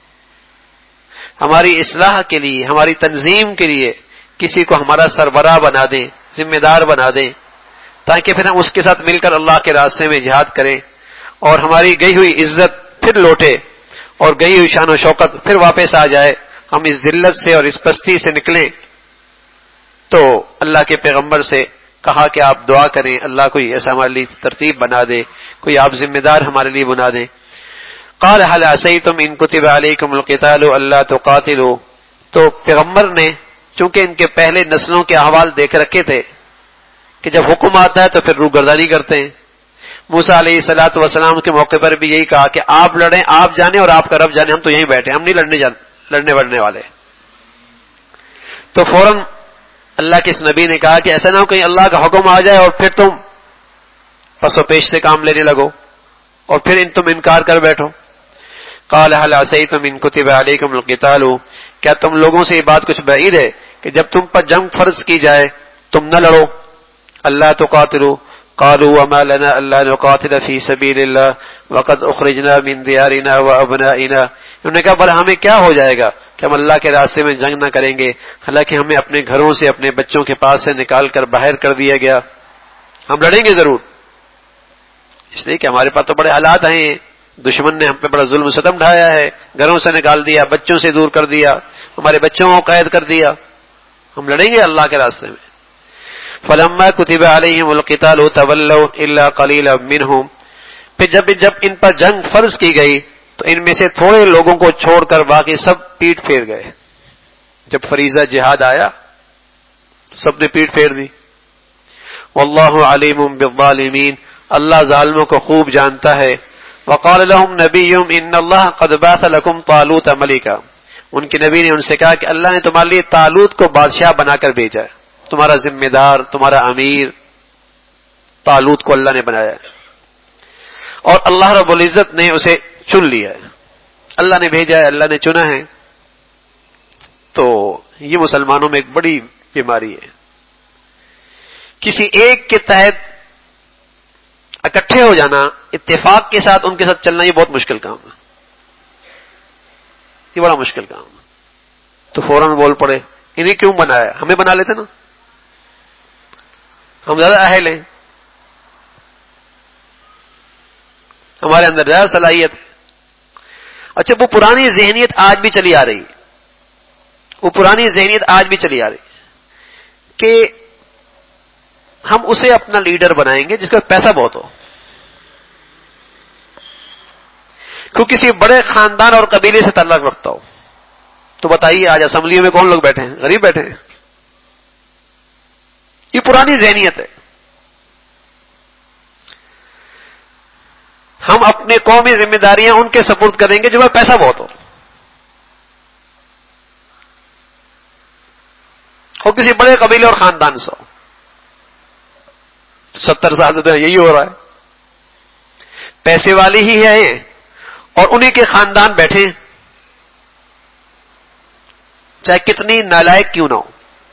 ہماری اصلاح کے لیے، ہماری تنظیم کے لیے کسی کو ہمارا سربراہ بنا دیں، ذمہ دار بنا دیں، تاکہ پھر ہم اس کے ساتھ مل کر اللہ کے راستے میں جہاد کریں اور ہماری گئی ہوئی عزت پھر لوٹے اور گئی ہوئی شان و شوکت پھر واپس آ جائے، ہم اس ذلت سے اور اس پستی سے نکلیں. تو اللہ کے پیغمبر سے کہا کہ آپ دعا کریں اللہ کوئی ایسا ہمارے لیے ترتیب بنا دے، کوئی آپ ذمہ دار ہمارے لیے بنا دیں. قال هل عسیتم ان کتب علیکم القتال الا تقاتلوا. تو پیغمبر نے چونکہ ان کے پہلے نسلوں کے احوال دیکھ رکھے تھے کہ جب حکم آتا ہے تو پھر روگردانی کرتے ہیں. موسیٰ علیہ الصلوۃ والسلام کے موقع پر بھی یہی کہا کہ آپ لڑیں، آپ جانیں اور آپ کا رب جانے، ہم تو یہیں بیٹھے، ہم نہیں لڑنے جان لڑنے بڑھنے والے. تو فوراً اللہ کے اس نبی نے کہا کہ ایسا نہ ہو کہیں اللہ کا حکم آ جائے اور پھر تم پس و پیش سے کام لینے لگو اور پھر ان تم انکار کر بیٹھو. قال هل عسیتم ان کتب علیکم القتال. کیا تم لوگوں سے یہ بات کچھ بعید ہے کہ جب تم پر جنگ فرض کی جائے تم نہ لڑو؟ اللہ تقاتلوا. قالوا وما لنا الا نقاتل فی سبیل اللہ وقد اخرجنا من دیارنا وابنائنا. انہوں نے کہا بھلا ہمیں کیا ہو جائے گا کہ ہم اللہ کے راستے میں جنگ نہ کریں گے، حالانکہ ہمیں اپنے گھروں سے اپنے بچوں کے پاس سے نکال کر باہر کر دیا گیا. ہم لڑیں گے ضرور، اس لیے کہ ہمارے پاس تو بڑے حالات ہیں، دشمن نے ہم پہ بڑا ظلم و ستم ڈھایا ہے، گھروں سے نکال دیا، بچوں سے دور کر دیا، ہمارے بچوں کو قید کر دیا، ہم لڑیں گے اللہ کے راستے میں. فلما كتب عليهم القتال تولوا الا قليلا منهم. پھر جب جب ان پر جنگ فرض کی گئی تو ان میں سے تھوڑے لوگوں کو چھوڑ کر باقی سب پیٹ پھیر گئے. جب فریضہ جہاد آیا تو سب نے پیٹ پھیر دی. واللہ علیم بالظالمین. اللہ ظالموں کو خوب جانتا ہے. وقال لهم نبيهم ان الله قد بعث لكم طالوت ملكا. ان کے نبی نے ان سے کہا کہ اللہ نے تمہارے لیے طالوت کو بادشاہ بنا کر بھیجا ہے، تمہارا ذمہ دار، تمہارا امیر. طالوت کو اللہ نے بنایا ہے اور اللہ رب العزت نے اسے چن لیا ہے، اللہ نے بھیجا ہے، اللہ نے چنا ہے. تو یہ مسلمانوں میں ایک بڑی بیماری ہے، کسی ایک کے تحت اکٹھے ہو جانا، اتفاق کے ساتھ ان کے ساتھ چلنا، یہ بہت مشکل کام ہے، یہ بڑا مشکل کام ہے. تو فوراً بول پڑے انہیں کیوں بنایا، ہمیں بنا لیتے نا، ہم زیادہ اہل ہیں. ہمارے اندر زیادہ صلاحیت ہے. اچھا وہ پرانی ذہنیت آج بھی چلی آ رہی وہ پرانی ذہنیت آج بھی چلی آ رہی کہ ہم اسے اپنا لیڈر بنائیں گے جس کا پیسہ بہت ہو. کیوں کسی بڑے خاندان اور قبیلے سے تعلق رکھتا ہو. تو بتائیے آج اسمبلیوں میں کون لوگ بیٹھے ہیں؟ غریب بیٹھے ہیں. یہ پرانی ذہنیت ہے. ہم اپنے قومی ذمہ داریاں ان کے سپورٹ کریں گے جو میں پیسہ بہت ہو اور کسی بڑے قبیلے اور خاندان سے ہو. ستر سال سے یہی ہو رہا ہے. پیسے والے ہی ہیں اور انہی کے خاندان بیٹھے چاہے کتنی نالائق کیوں نہ ہو.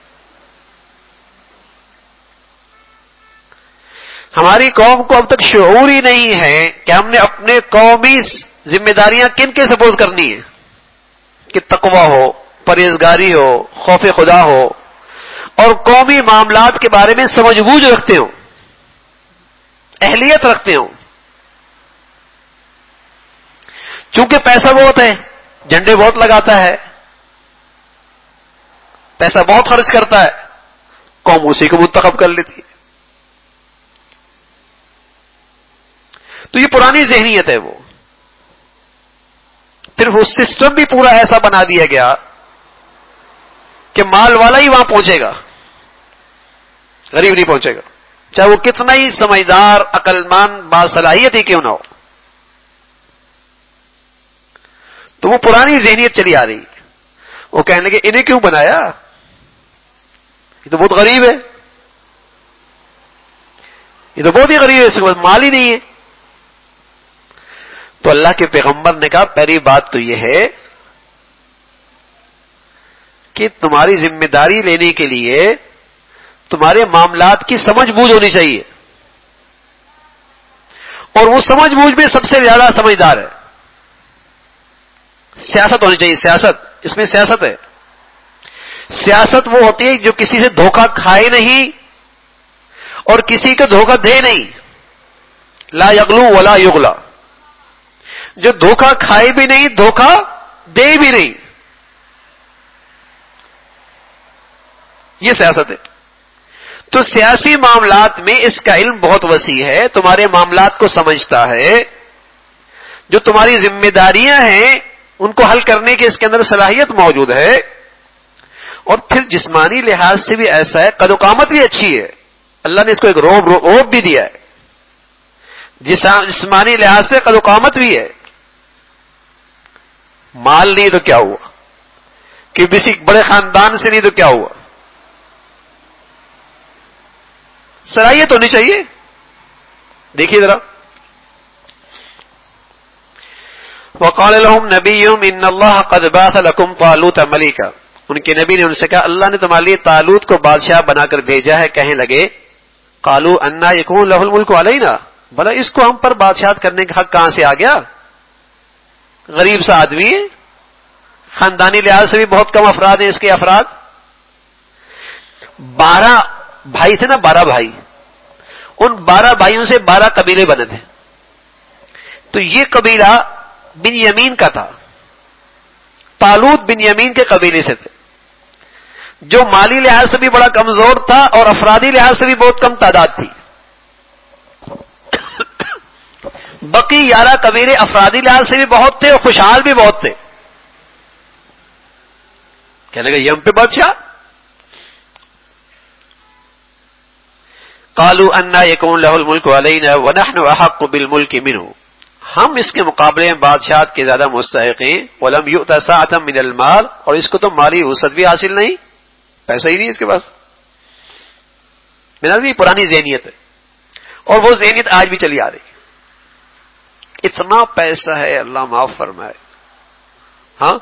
ہماری قوم کو اب تک شعور ہی نہیں ہے کہ ہم نے اپنے قومی ذمہ داریاں کن کے سپورٹ کرنی ہے کہ تقویٰ ہو، پرہیزگاری ہو، خوف خدا ہو اور قومی معاملات کے بارے میں سمجھ بوجھ رکھتے ہو، اہلیت رکھتے ہو. چونکہ پیسہ بہت ہے، جھنڈے بہت لگاتا ہے، پیسہ بہت خرچ کرتا ہے، قوم اسی کو منتخب کر لیتی ہے. تو یہ پرانی ذہنیت ہے. وہ پھر وہ سسٹم بھی پورا ایسا بنا دیا گیا کہ مال والا ہی وہاں پہنچے گا، غریب نہیں پہنچے گا، چاہے وہ کتنا ہی سمجھدار، عقل مند، باصلاحیت ہی کیوں نہ ہو. تو وہ پرانی ذہنیت چلی آ رہی. وہ کہنے لگے انہیں کیوں بنایا، یہ تو بہت غریب ہے، یہ تو بہت ہی غریب ہے، اس کے پاس مال ہی نہیں ہے. تو اللہ کے پیغمبر نے کہا پہلی بات تو یہ ہے کہ تمہاری ذمہ داری لینے کے لیے تمہارے معاملات کی سمجھ بوجھ ہونی چاہیے، اور وہ سمجھ بوجھ میں سب سے زیادہ سمجھدار ہے. سیاست ہونی چاہیے. سیاست، اس میں سیاست ہے. سیاست وہ ہوتی ہے جو کسی سے دھوکہ کھائے نہیں اور کسی کو دھوکہ دے نہیں. لا یغلو ولا یغلا، جو دھوکہ کھائے بھی نہیں، دھوکہ دے بھی نہیں. یہ سیاست ہے. تو سیاسی معاملات میں اس کا علم بہت وسیع ہے، تمہارے معاملات کو سمجھتا ہے، جو تمہاری ذمہ داریاں ہیں ان کو حل کرنے کی اس کے اندر صلاحیت موجود ہے. اور پھر جسمانی لحاظ سے بھی ایسا ہے، قد و قامت بھی اچھی ہے، اللہ نے اس کو ایک روب روب بھی دیا ہے. جسمانی لحاظ سے قد و قامت بھی ہے. مال نہیں تو کیا ہوا، کہ کسی بڑے خاندان سے نہیں تو کیا ہوا، صلاحیت ہونی چاہیے. دیکھیے ذرا، وقال لهم نبيهم ان الله قد بعث لكم طالوت ملكا، ان کے نبی نے ان سے کہا اللہ نے تمہارے لیے طالوت کو بادشاہ بنا کر بھیجا ہے. کہنے لگے قالوا انا يكون له الملك علينا، بھلا اس کو ہم پر بادشاہت کرنے کا حق کہاں سے آ گیا؟ غریب سا آدمی ہے، خاندانی لحاظ سے بھی بہت کم افراد ہیں اس کے افراد. بارہ بھائی تھے نا، بارہ بھائی، ان بارہ بھائیوں سے بارہ قبیلے بنے تھے. تو یہ قبیلہ بن یمین کا تھا. طالوت بن یمین کے قبیلے سے تھے، جو مالی لحاظ سے بھی بڑا کمزور تھا اور افرادی لحاظ سے بھی بہت کم تعداد تھی. باقی گیارہ قبیلے افرادی لحاظ سے بھی بہت تھے اور خوشحال بھی بہت تھے. کہنے لگے یہ ہم پہ بادشاہ. قالوا انا يكون له الملك علينا ونحن احق بالملك منه، ہم اس کے مقابلے میں بادشاہت کے زیادہ مستحق ہیں. ولم يؤت ساعة من المال، اور اس کو تو مالی وسعت بھی حاصل نہیں، پیسہ ہی نہیں اس کے پاس. میرا یہ پرانی ذہنیت ہے اور وہ ذہنیت آج بھی چلی آ رہی ہے. اتنا پیسہ ہے، اللہ معاف فرمائے. ہاں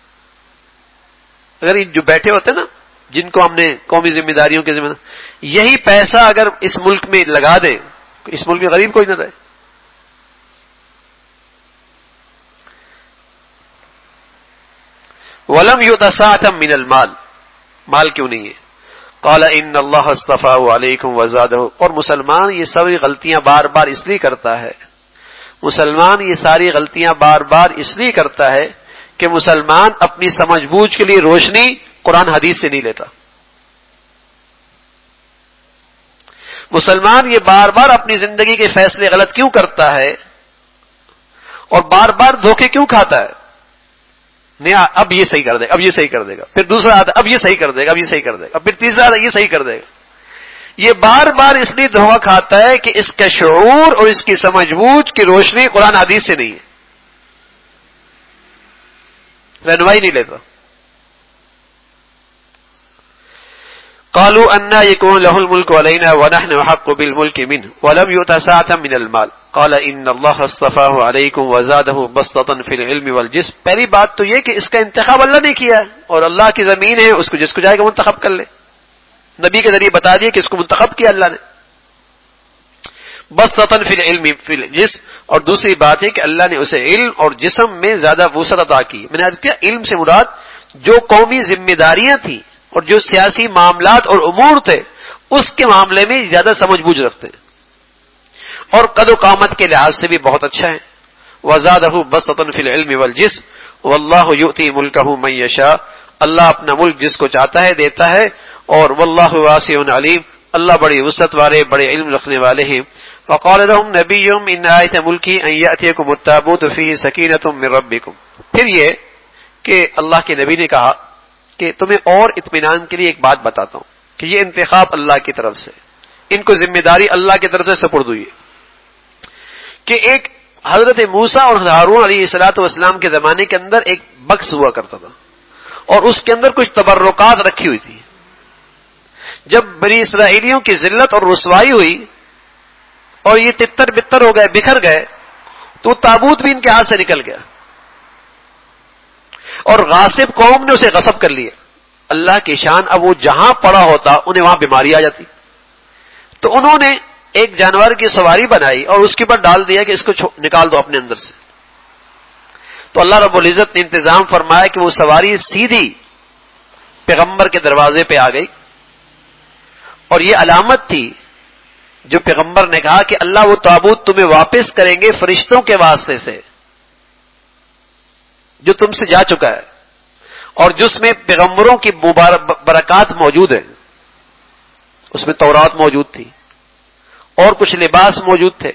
اگر یہ جو بیٹھے ہوتے نا، جن کو ہم نے قومی ذمہ داریوں کے ذمہ، یہی پیسہ اگر اس ملک میں لگا دیں، اس ملک میں غریب کوئی نہ رہے. وَلَمْ يُؤْتَ سَاعَةً مِّنَ الْمَالِ، مال کیوں نہیں ہے؟ قَالَ إِنَّ اللَّهَ اصْطَفَاهُ عَلَيْكُمْ وَزَادَهُ، اور مسلمان یہ ساری غلطیاں بار بار اس لیے کرتا ہے مسلمان یہ ساری غلطیاں بار بار اس لیے کرتا ہے کہ مسلمان اپنی سمجھ بوجھ کے لیے روشنی قرآن حدیث سے نہیں لیتا. مسلمان یہ بار بار اپنی زندگی کے فیصلے غلط کیوں کرتا ہے اور بار بار دھوکے کیوں کھاتا ہے؟ نہیں اب یہ صحیح کر دے گا، اب یہ صحیح کر دے گا، پھر دوسرا آتا اب یہ صحیح کر دے گا، اب یہ صحیح کر دے گا، پھر تیسرا آتا یہ صحیح کر دے گا. یہ بار بار اس لیے دھوکہ کھاتا ہے کہ اس کا شعور اور اس کی سمجھ بوجھ کی روشنی قرآن حدیث سے نہیں ہے، رہنمائی نہیں لیتا. قالوا ان يكون له الملك علينا ونحن احق بالملك منه ولم يؤت سعة من المال قال ان الله اصطفاه عليكم وزاده بسطة في العلم والجسم. پہلی بات تو یہ کہ اس کا انتخاب اللہ نے کیا ہے اور اللہ کی زمین ہے، اس کو جس کو جائے گا منتخب کر لے. نبی کے ذریعے بتا دیا کہ اس کو منتخب کیا اللہ نے. بسطة في العلم في الجسم، اور دوسری بات ہے کہ اللہ نے اسے علم اور جسم میں زیادہ وسعت عطا کی. میں نے عرض کیا علم سے مراد جو قومی ذمہ داریاں تھیں اور جو سیاسی معاملات اور امور تھے اس کے معاملے میں زیادہ سمجھ بوجھ رکھتے ہیں اور قد و قامت کے لحاظ سے بھی بہت اچھا ہے. وزادہ بسطۃ فی العلم والجسم واللہ یؤتی ملکہ من یشاء، اللہ اپنا ملک جس کو چاہتا ہے دیتا ہے، اور واللہ واسع علیم، اللہ بڑی وسعت والے بڑے علم رکھنے والے ہیں. وقال لهم نبیهم ان آیت ملکی ان یأتیکم التابوت فیہ سکینۃ من ربکم. پھر یہ کہ اللہ کے نبی نے کہا کہ تمہیں اور اطمینان کے لیے ایک بات بتاتا ہوں کہ یہ انتخاب اللہ کی طرف سے، ان کو ذمہ داری اللہ کی طرف سے سپرد ہوئی ہے کہ ایک حضرت موسیٰ اور ہارون علیہ الصلوۃ والسلام کے زمانے کے اندر ایک بکس ہوا کرتا تھا اور اس کے اندر کچھ تبرکات رکھی ہوئی تھی. جب بنی اسرائیلیوں کی ذلت اور رسوائی ہوئی اور یہ تتر بتر ہو گئے، بکھر گئے، تو تابوت بھی ان کے ہاتھ سے نکل گیا اور غاصب قوم نے اسے غصب کر لیا. اللہ کی شان، اب وہ جہاں پڑا ہوتا انہیں وہاں بیماری آ جاتی. تو انہوں نے ایک جانور کی سواری بنائی اور اس کے اوپر ڈال دیا کہ اس کو نکال دو اپنے اندر سے. تو اللہ رب العزت نے انتظام فرمایا کہ وہ سواری سیدھی پیغمبر کے دروازے پہ آ گئی، اور یہ علامت تھی جو پیغمبر نے کہا کہ اللہ وہ تابوت تمہیں واپس کریں گے فرشتوں کے واسطے سے جو تم سے جا چکا ہے اور جس میں پیغمبروں کی برکات موجود ہیں. اس میں تورات موجود تھی اور کچھ لباس موجود تھے.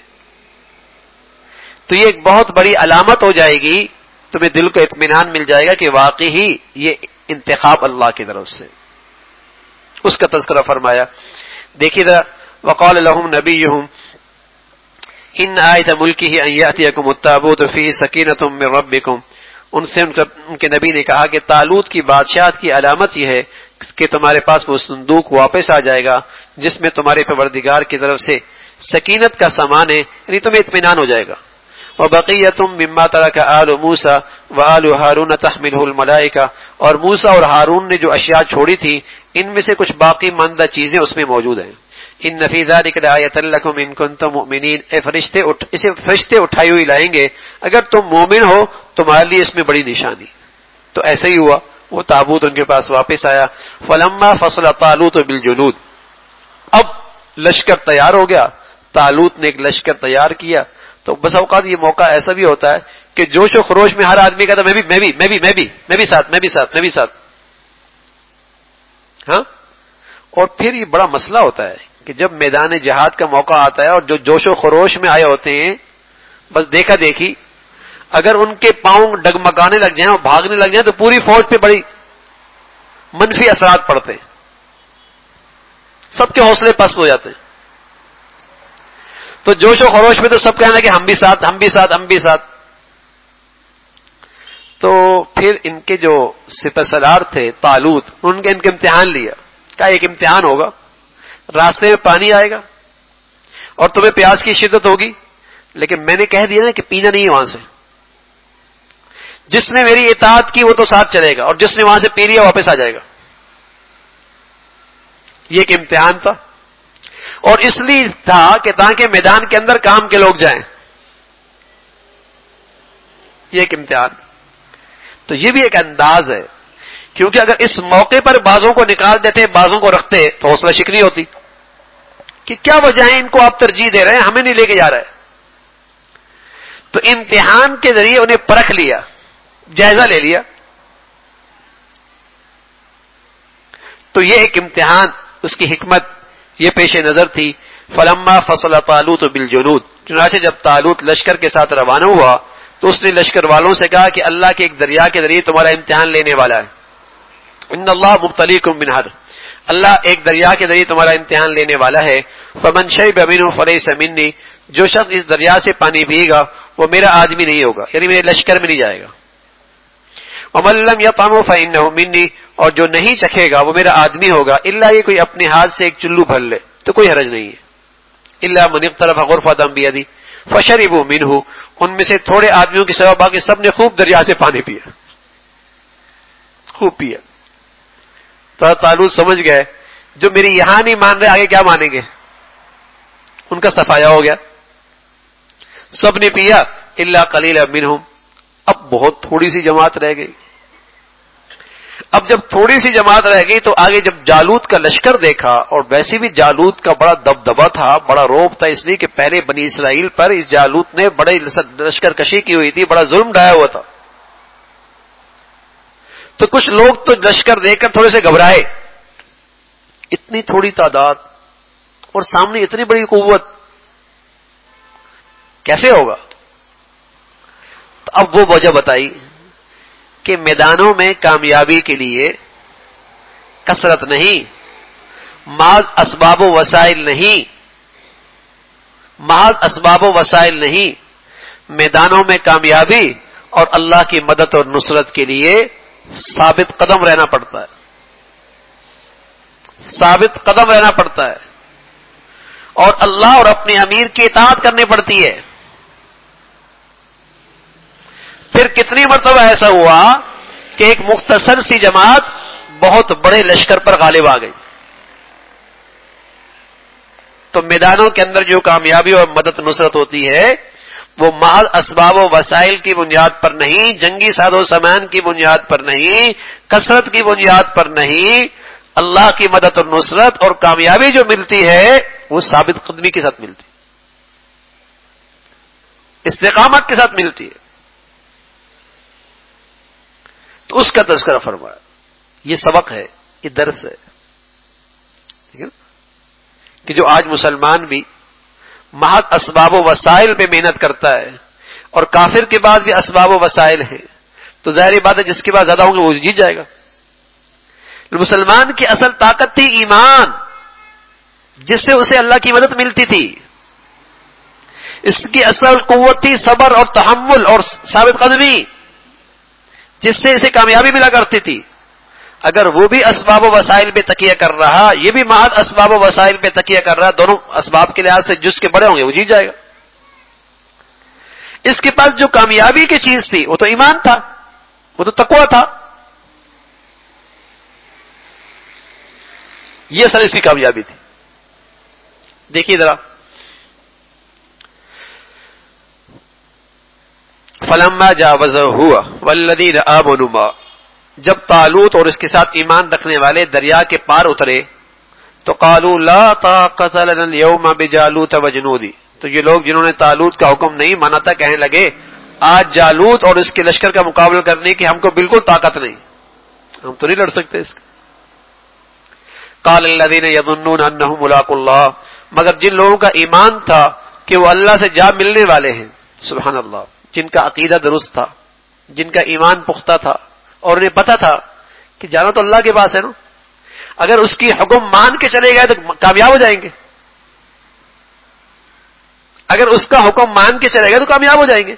تو یہ ایک بہت بڑی علامت ہو جائے گی، تمہیں دل کو اطمینان مل جائے گا کہ واقعی یہ انتخاب اللہ کی طرف سے. اس کا تذکرہ فرمایا. دیکھیے ذرا، وقال لهم نبيهم ان آیت ملکہ ان یأتیکم التابوت فیہ سکینۃ من ربکم. ان سے ان کے نبی نے کہا کہ طالوت کی بادشاہت کی علامت یہ ہے کہ تمہارے پاس وہ صندوق واپس آ جائے گا جس میں تمہارے پروردگار کی طرف سے سکینت کا سامان ہے، یعنی تمہیں اطمینان ہو جائے گا. وبقیۃ مما ترک آل موسیٰ وآل ہارون تحملہ الملائکہ، اور موسیٰ اور ہارون نے جو اشیاء چھوڑی تھی ان میں سے کچھ باقی ماندہ چیزیں اس میں موجود ہیں. ان فی ذلک لآیۃ لکم ان کنتم مؤمنین، اے فرشتے اٹھ اسے فرشتے اٹھائی ہوئی لائیں گے اگر تم مومن ہو، تمہارے لیے اس میں بڑی نشانی. تو ایسا ہی ہوا، وہ تابوت ان کے پاس واپس آیا. فلما فصل طالوت بالجنود، اب لشکر تیار ہو گیا، طالوت نے ایک لشکر تیار کیا. تو بس اوقات یہ موقع ایسا بھی ہوتا ہے کہ جوش و خروش میں ہر آدمی کہتا میں بھی میں بھی میں بھی میں بھی میں بھی ساتھ میں بھی ساتھ میں بھی ساتھ ہاں. اور پھر یہ بڑا مسئلہ ہوتا ہے کہ جب میدان جہاد کا موقع آتا ہے اور جو جوش و خروش میں آئے ہوتے ہیں بس دیکھا دیکھی، اگر ان کے پاؤں ڈگمگانے لگ جائیں اور بھاگنے لگ جائیں تو پوری فوج پہ بڑی منفی اثرات پڑتے ہیں، سب کے حوصلے پست ہو جاتے ہیں. تو جوش و خروش میں تو سب کہنا کہ ہم بھی ساتھ ہم بھی ساتھ ہم بھی ساتھ. تو پھر ان کے جو سپہ سالار تھے طالوت، ان کے ان کے امتحان لیا، کہا ایک امتحان ہوگا، راستے میں پانی آئے گا اور تمہیں پیاس کی شدت ہوگی، لیکن میں نے کہہ دیا نا کہ پینا نہیں ہے وہاں سے. جس نے میری اطاعت کی وہ تو ساتھ چلے گا اور جس نے وہاں سے پی لیا واپس آ جائے گا. یہ ایک امتحان تھا، اور اس لیے تھا کہ تاکہ میدان کے اندر کام کے لوگ جائیں. یہ ایک امتحان. تو یہ بھی ایک انداز ہے، کیونکہ اگر اس موقع پر بعضوں کو نکال دیتے بعضوں کو رکھتے تو حوصلہ شکنی ہوتی کہ کیا وجہ ہے ان کو آپ ترجیح دے رہے ہیں، ہمیں نہیں لے کے جا رہے. تو امتحان کے ذریعے انہیں پرکھ لیا، جائزہ لے لیا. تو یہ ایک امتحان، اس کی حکمت یہ پیش نظر تھی. فلما فصل طالوت بالجنود، چنانچہ جب طالوت لشکر کے ساتھ روانہ ہوا تو اس نے لشکر والوں سے کہا کہ اللہ کے ایک دریا کے ذریعے تمہارا امتحان لینے والا ہے. ان اللہ مبتلیکم بنہر، اللہ ایک دریا کے ذریعے تمہارا امتحان لینے والا ہے. فمن شرب منہ فلیس منی، جو شخص اس دریا سے پانی پیے گا وہ میرا آدمی نہیں ہوگا، یعنی میرے لشکر میں نہیں جائے گا. ومن لم یطعمہ فانہ منی، اور جو نہیں چکھے گا وہ میرا آدمی ہوگا، الا یہ کوئی اپنے ہاتھ سے ایک چلو بھر لے تو کوئی حرج نہیں ہے. الا من اقترف غرفۃ بیدی فشربوا منہ، ان میں سے تھوڑے آدمیوں کے سوا باقی سب نے خوب دریا سے پانی پیا، خوب پیا. تو طالوت سمجھ گئے جو میری یہاں نہیں مان رہے آگے کیا مانیں گے، ان کا صفایا ہو گیا. سب نے پیا الا قلیلا منہم، اب بہت تھوڑی سی جماعت رہ گئی. اب جب تھوڑی سی جماعت رہ گئی تو آگے جب جالوت کا لشکر دیکھا، اور ویسے بھی جالوت کا بڑا دبدبا تھا، بڑا روب تھا، اس لیے کہ پہلے بنی اسرائیل پر اس جالوت نے بڑے لشکر کشی کی ہوئی تھی، بڑا ظلم ڈھایا ہوا تھا. تو کچھ لوگ تو لشکر دیکھ کر تھوڑے سے گھبرائے، اتنی تھوڑی تعداد اور سامنے اتنی بڑی قوت، کیسے ہوگا؟ تو اب وہ وجہ بتائی کہ میدانوں میں کامیابی کے لیے کثرت نہیں، محض اسباب و وسائل نہیں، محض اسباب و وسائل نہیں، میدانوں میں کامیابی اور اللہ کی مدد اور نصرت کے لیے ثابت قدم رہنا پڑتا ہے، ثابت قدم رہنا پڑتا ہے، اور اللہ اور اپنے امیر کی اطاعت کرنی پڑتی ہے. پھر کتنی مرتبہ ایسا ہوا کہ ایک مختصر سی جماعت بہت بڑے لشکر پر غالب آ گئی. تو میدانوں کے اندر جو کامیابی اور مدد نصرت ہوتی ہے وہ محض اسباب و وسائل کی بنیاد پر نہیں، جنگی ساز و سامان کی بنیاد پر نہیں، کثرت کی بنیاد پر نہیں، اللہ کی مدد اور نصرت اور کامیابی جو ملتی ہے وہ ثابت قدمی کے ساتھ ملتی، استقامت کے ساتھ ملتی ہے. تو اس کا تذکرہ فرمایا. یہ سبق ہے، یہ درس ہے، ٹھیک ہے نا؟ کہ جو آج مسلمان بھی محض اسباب و وسائل پہ محنت کرتا ہے، اور کافر کے بعد بھی اسباب و وسائل ہیں، تو ظاہر بات ہے جس کے بعد زیادہ ہوں گے وہ جیت جائے گا. مسلمان کی اصل طاقت تھی ایمان، جس سے اسے اللہ کی مدد ملتی تھی. اس کی اصل قوت تھی صبر اور تحمل اور ثابت قدمی، جس سے اسے کامیابی ملا کرتی تھی. اگر وہ بھی اسباب و وسائل پہ تکیہ کر رہا، یہ بھی محض اسباب و وسائل پہ تکیہ کر رہا، دونوں اسباب کے لحاظ سے جس کے بڑے ہوں گے وہ جیت جائے گا. اس کے پاس جو کامیابی کی چیز تھی وہ تو ایمان تھا، وہ تو تقویٰ تھا. یہ اصل اس کی کامیابی تھی. دیکھیے ذرا، فلما جاوزہ ہوا والذین آمنوا معه، جب طالوت اور اس کے ساتھ ایمان رکھنے والے دریا کے پار اترے تو قالوا لا طاقت لنا اليوم بجالوت وجنودی، تو یہ لوگ جنہوں نے طالوت کا حکم نہیں مانا تھا کہنے لگے آج جالوت اور اس کے لشکر کا مقابلہ کرنے کی ہم کو بالکل طاقت نہیں، ہم تو نہیں لڑ سکتے اس کا. قال الذين يظنون انهم ملاقو اللہ، مگر جن لوگوں کا ایمان تھا کہ وہ اللہ سے جا ملنے والے ہیں، سبحان اللہ، جن کا عقیدہ درست تھا، جن کا ایمان پختہ تھا، اور انہیں پتا تھا کہ جانا تو اللہ کے پاس ہے نا، اگر اس کی حکم مان کے چلے گئے تو کامیاب ہو جائیں گے، اگر اس کا حکم مان کے چلے گئے تو کامیاب ہو جائیں گے.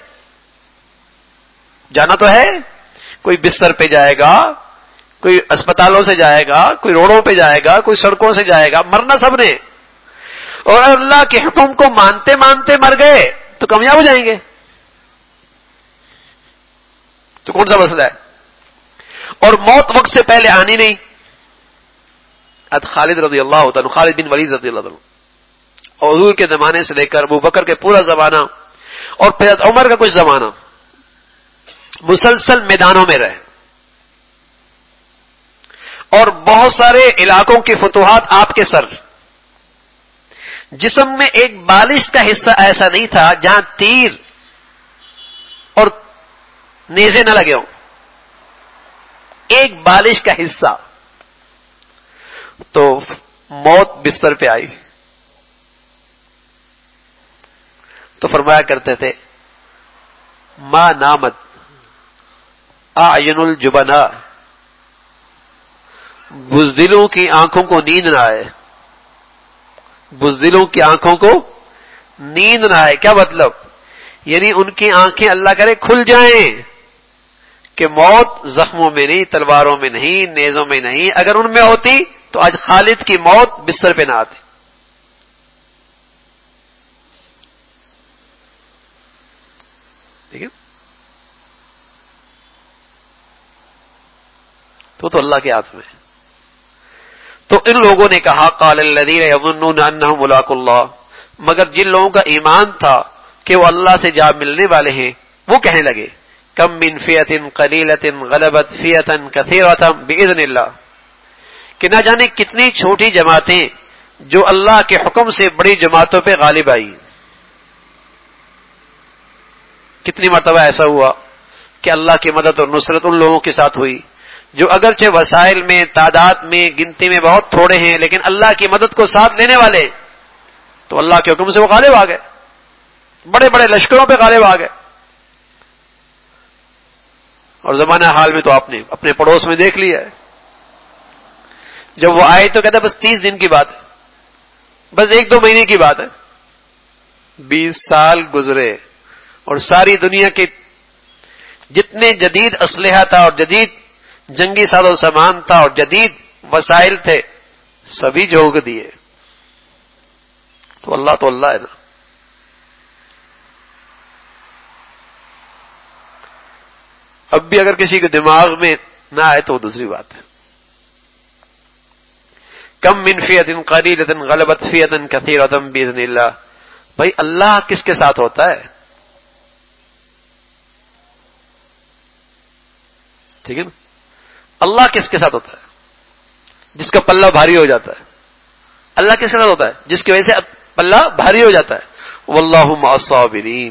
جانا تو ہے، کوئی بستر پہ جائے گا، کوئی اسپتالوں سے جائے گا، کوئی روڈوں پہ جائے گا، کوئی سڑکوں سے جائے گا، مرنا سب نے، اور اللہ کے حکم کو مانتے مانتے مر گئے تو کامیاب ہو جائیں گے. تو کون سا مسئلہ ہے؟ اور موت وقت سے پہلے آنی نہیں. اد خالد رضی اللہ تعالیٰ، خالد بن ولید رضی اللہ تعالیٰ، اور حضور کے زمانے سے لے کر ابو بکر کے پورا زمانہ اور پھر عمر کا کچھ زمانہ مسلسل میدانوں میں رہے، اور بہت سارے علاقوں کی فتوحات آپ کے سر. جسم میں ایک بالش کا حصہ ایسا نہیں تھا جہاں تیر نیزے نہ لگے ہوں، ایک بالش کا حصہ. تو موت بستر پہ آئی تو فرمایا کرتے تھے ما نامت اعین الجبنا، بزدلوں کی آنکھوں کو نیند نہ آئے، بزدلوں کی آنکھوں کو نیند نہ آئے. کیا مطلب؟ یعنی ان کی آنکھیں اللہ کرے کھل جائیں کہ موت زخموں میں نہیں، تلواروں میں نہیں، نیزوں میں نہیں. اگر ان میں ہوتی تو آج خالد کی موت بستر پہ نہ آتی. ٹھیک ہے، تو تو اللہ کے ہاتھ میں. تو ان لوگوں نے کہا قال الذین یظنون انہم ملاق اللہ، مگر جن لوگوں کا ایمان تھا کہ وہ اللہ سے جا ملنے والے ہیں، وہ کہنے لگے کم من فئۃ قلیلۃ غلبت فئۃ کثیرۃ باذن اللہ، کہ نہ جانے کتنی چھوٹی جماعتیں جو اللہ کے حکم سے بڑی جماعتوں پہ غالب آئی. کتنی مرتبہ ایسا ہوا کہ اللہ کی مدد اور نصرت ان لوگوں کے ساتھ ہوئی جو اگرچہ وسائل میں، تعداد میں، گنتی میں بہت تھوڑے ہیں، لیکن اللہ کی مدد کو ساتھ لینے والے، تو اللہ کے حکم سے وہ غالب آ گئے، بڑے بڑے لشکروں پہ غالب آ گئے. اور زمانہ حال میں تو آپ نے اپنے پڑوس میں دیکھ لیا ہے، جب وہ آئے تو کہتے بس تیس دن کی بات ہے، بس ایک دو مہینے کی بات ہے. بیس سال گزرے اور ساری دنیا کے جتنے جدید اسلحہ تھا اور جدید جنگی ساز و سامان تھا اور جدید وسائل تھے، سبھی جھونک دیے. تو اللہ تو اللہ ہے نا. اب بھی اگر کسی کے دماغ میں نہ آئے تو دوسری بات ہے. کم من فئۃ قلیلۃ غلبت فئۃ کثیرۃ باذن اللہ. بھائی اللہ کس کے ساتھ ہوتا ہے؟ ٹھیک ہے نا، اللہ کس کے ساتھ ہوتا ہے؟ جس کا پلہ بھاری ہو جاتا ہے. اللہ کس کے ساتھ ہوتا ہے؟ جس کی وجہ سے پلہ بھاری ہو جاتا ہے. واللہ مع الصابرین،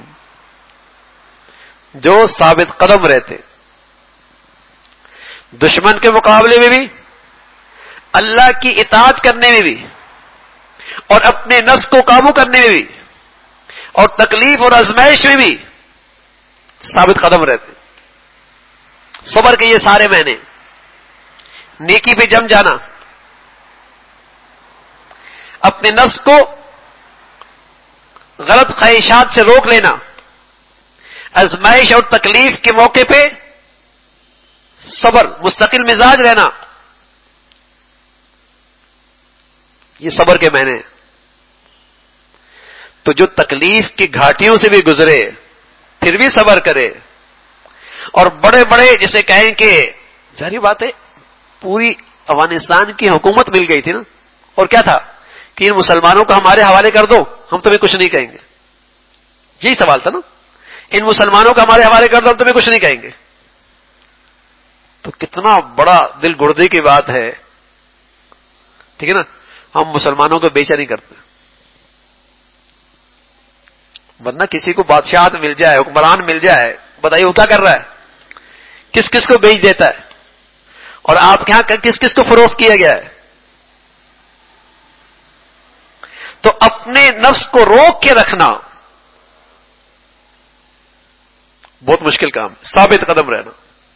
جو ثابت قدم رہتے دشمن کے مقابلے میں بھی، اللہ کی اطاعت کرنے میں بھی، اور اپنے نفس کو قابو کرنے میں بھی، اور تکلیف اور آزمائش میں بھی ثابت قدم رہتے. صبر کے یہ سارے معنی، نیکی پہ جم جانا، اپنے نفس کو غلط خواہشات سے روک لینا، آزمائش اور تکلیف کے موقع پہ صبر، مستقل مزاج رہنا، یہ صبر کے معنی. تو جو تکلیف کی گھاٹیوں سے بھی گزرے پھر بھی صبر کرے، اور بڑے بڑے جسے کہیں کہ ظاہری بات ہے پوری افغانستان کی حکومت مل گئی تھی نا، اور کیا تھا کہ ان مسلمانوں کو ہمارے حوالے کر دو، ہم تمہیں کچھ نہیں کہیں گے. یہی سوال تھا نا، ان مسلمانوں کو ہمارے حوالے کر دو، ہم تمہیں کچھ نہیں کہیں گے. تو کتنا بڑا دل گردی کی بات ہے. ٹھیک ہے نا، ہم مسلمانوں کو بیچا نہیں کرتے، ورنہ کسی کو بادشاہت مل جائے، حکمران مل جائے، بتائیے وہ کیا کر رہا ہے؟ کس کس کو بیچ دیتا ہے؟ اور آپ کے یہاں کس کس کو فروخت کیا گیا ہے؟ تو اپنے نفس کو روک کے رکھنا بہت مشکل کام ہے، ثابت قدم رہنا.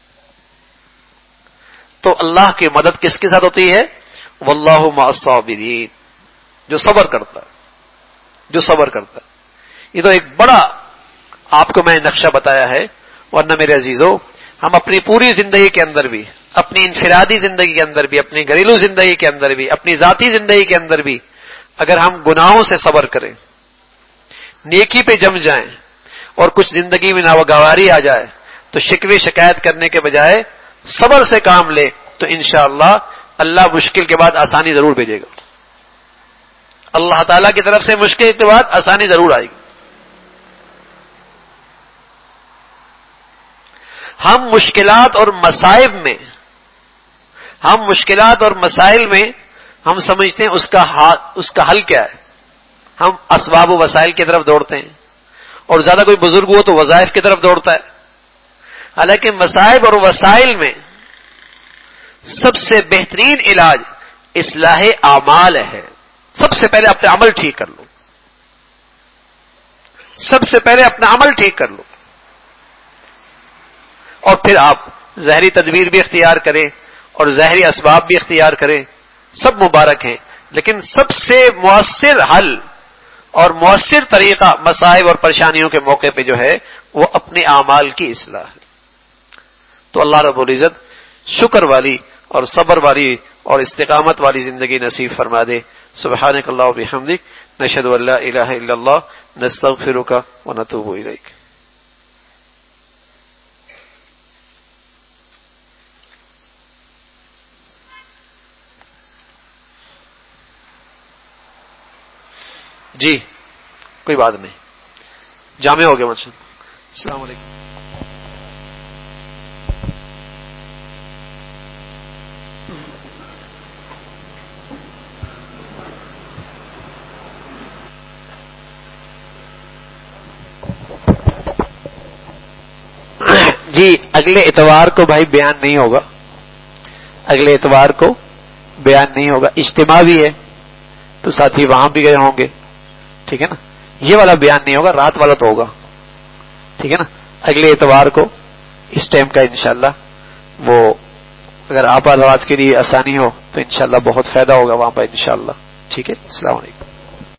تو اللہ کی مدد کس کے ساتھ ہوتی ہے؟ واللہ مع الصابرین، جو صبر کرتا ہے، جو صبر کرتا ہے. یہ تو ایک بڑا آپ کو میں نقشہ بتایا ہے. ورنہ میرے عزیزو، ہم اپنی پوری زندگی کے اندر بھی، اپنی انفرادی زندگی کے اندر بھی، اپنی گھریلو زندگی کے اندر بھی، اپنی ذاتی زندگی کے اندر بھی، اگر ہم گناہوں سے صبر کریں، نیکی پہ جم جائیں، اور کچھ زندگی میں ناگواری آ جائے، تو شکوے شکایت کرنے کے بجائے صبر سے کام لے، تو انشاءاللہ اللہ مشکل کے بعد آسانی ضرور بھیجے گا. اللہ تعالیٰ کی طرف سے مشکل کے بعد آسانی ضرور آئے گی. ہم مشکلات اور مصائب میں ہم مشکلات اور مسائل میں ہم سمجھتے ہیں اس کا اس کا حل کیا ہے. ہم اسباب و وسائل کی طرف دوڑتے ہیں، اور زیادہ کوئی بزرگ ہو تو وظائف کی طرف دوڑتا ہے. حالانکہ مصائب اور وسائل میں سب سے بہترین علاج اصلاح اعمال ہے. سب سے پہلے اپنے عمل ٹھیک کر لو، سب سے پہلے اپنا عمل ٹھیک کر لو، اور پھر آپ ظاہری تدبیر بھی اختیار کریں اور ظاہری اسباب بھی اختیار کریں، سب مبارک ہیں. لیکن سب سے مؤثر حل اور مؤثر طریقہ مصائب اور پریشانیوں کے موقع پہ جو ہے وہ اپنے اعمال کی اصلاح ہے. تو اللہ رب العزت شکر والی اور صبر والی اور استقامت والی زندگی نصیب فرما دے. سبحانک اللہ و بحمدک، نشہد ان لا الہ الا اللہ، نستغفرک و نتوب الیک. جی کوئی بات نہیں، جامع ہو گیا مطلب. السلام علیکم. جی اگلے اتوار کو بھائی بیان نہیں ہوگا، اگلے اتوار کو بیان نہیں ہوگا، اجتماع بھی ہے تو ساتھی وہاں بھی گئے ہوں گے، ٹھیک ہے نا. یہ والا بیان نہیں ہوگا، رات والا تو ہوگا، ٹھیک ہے نا. اگلے اتوار کو اس ٹائم کا انشاءاللہ، وہ اگر آپ رات کے لیے آسانی ہو تو انشاءاللہ بہت فائدہ ہوگا وہاں پر انشاءاللہ. ٹھیک ہے، السلام علیکم.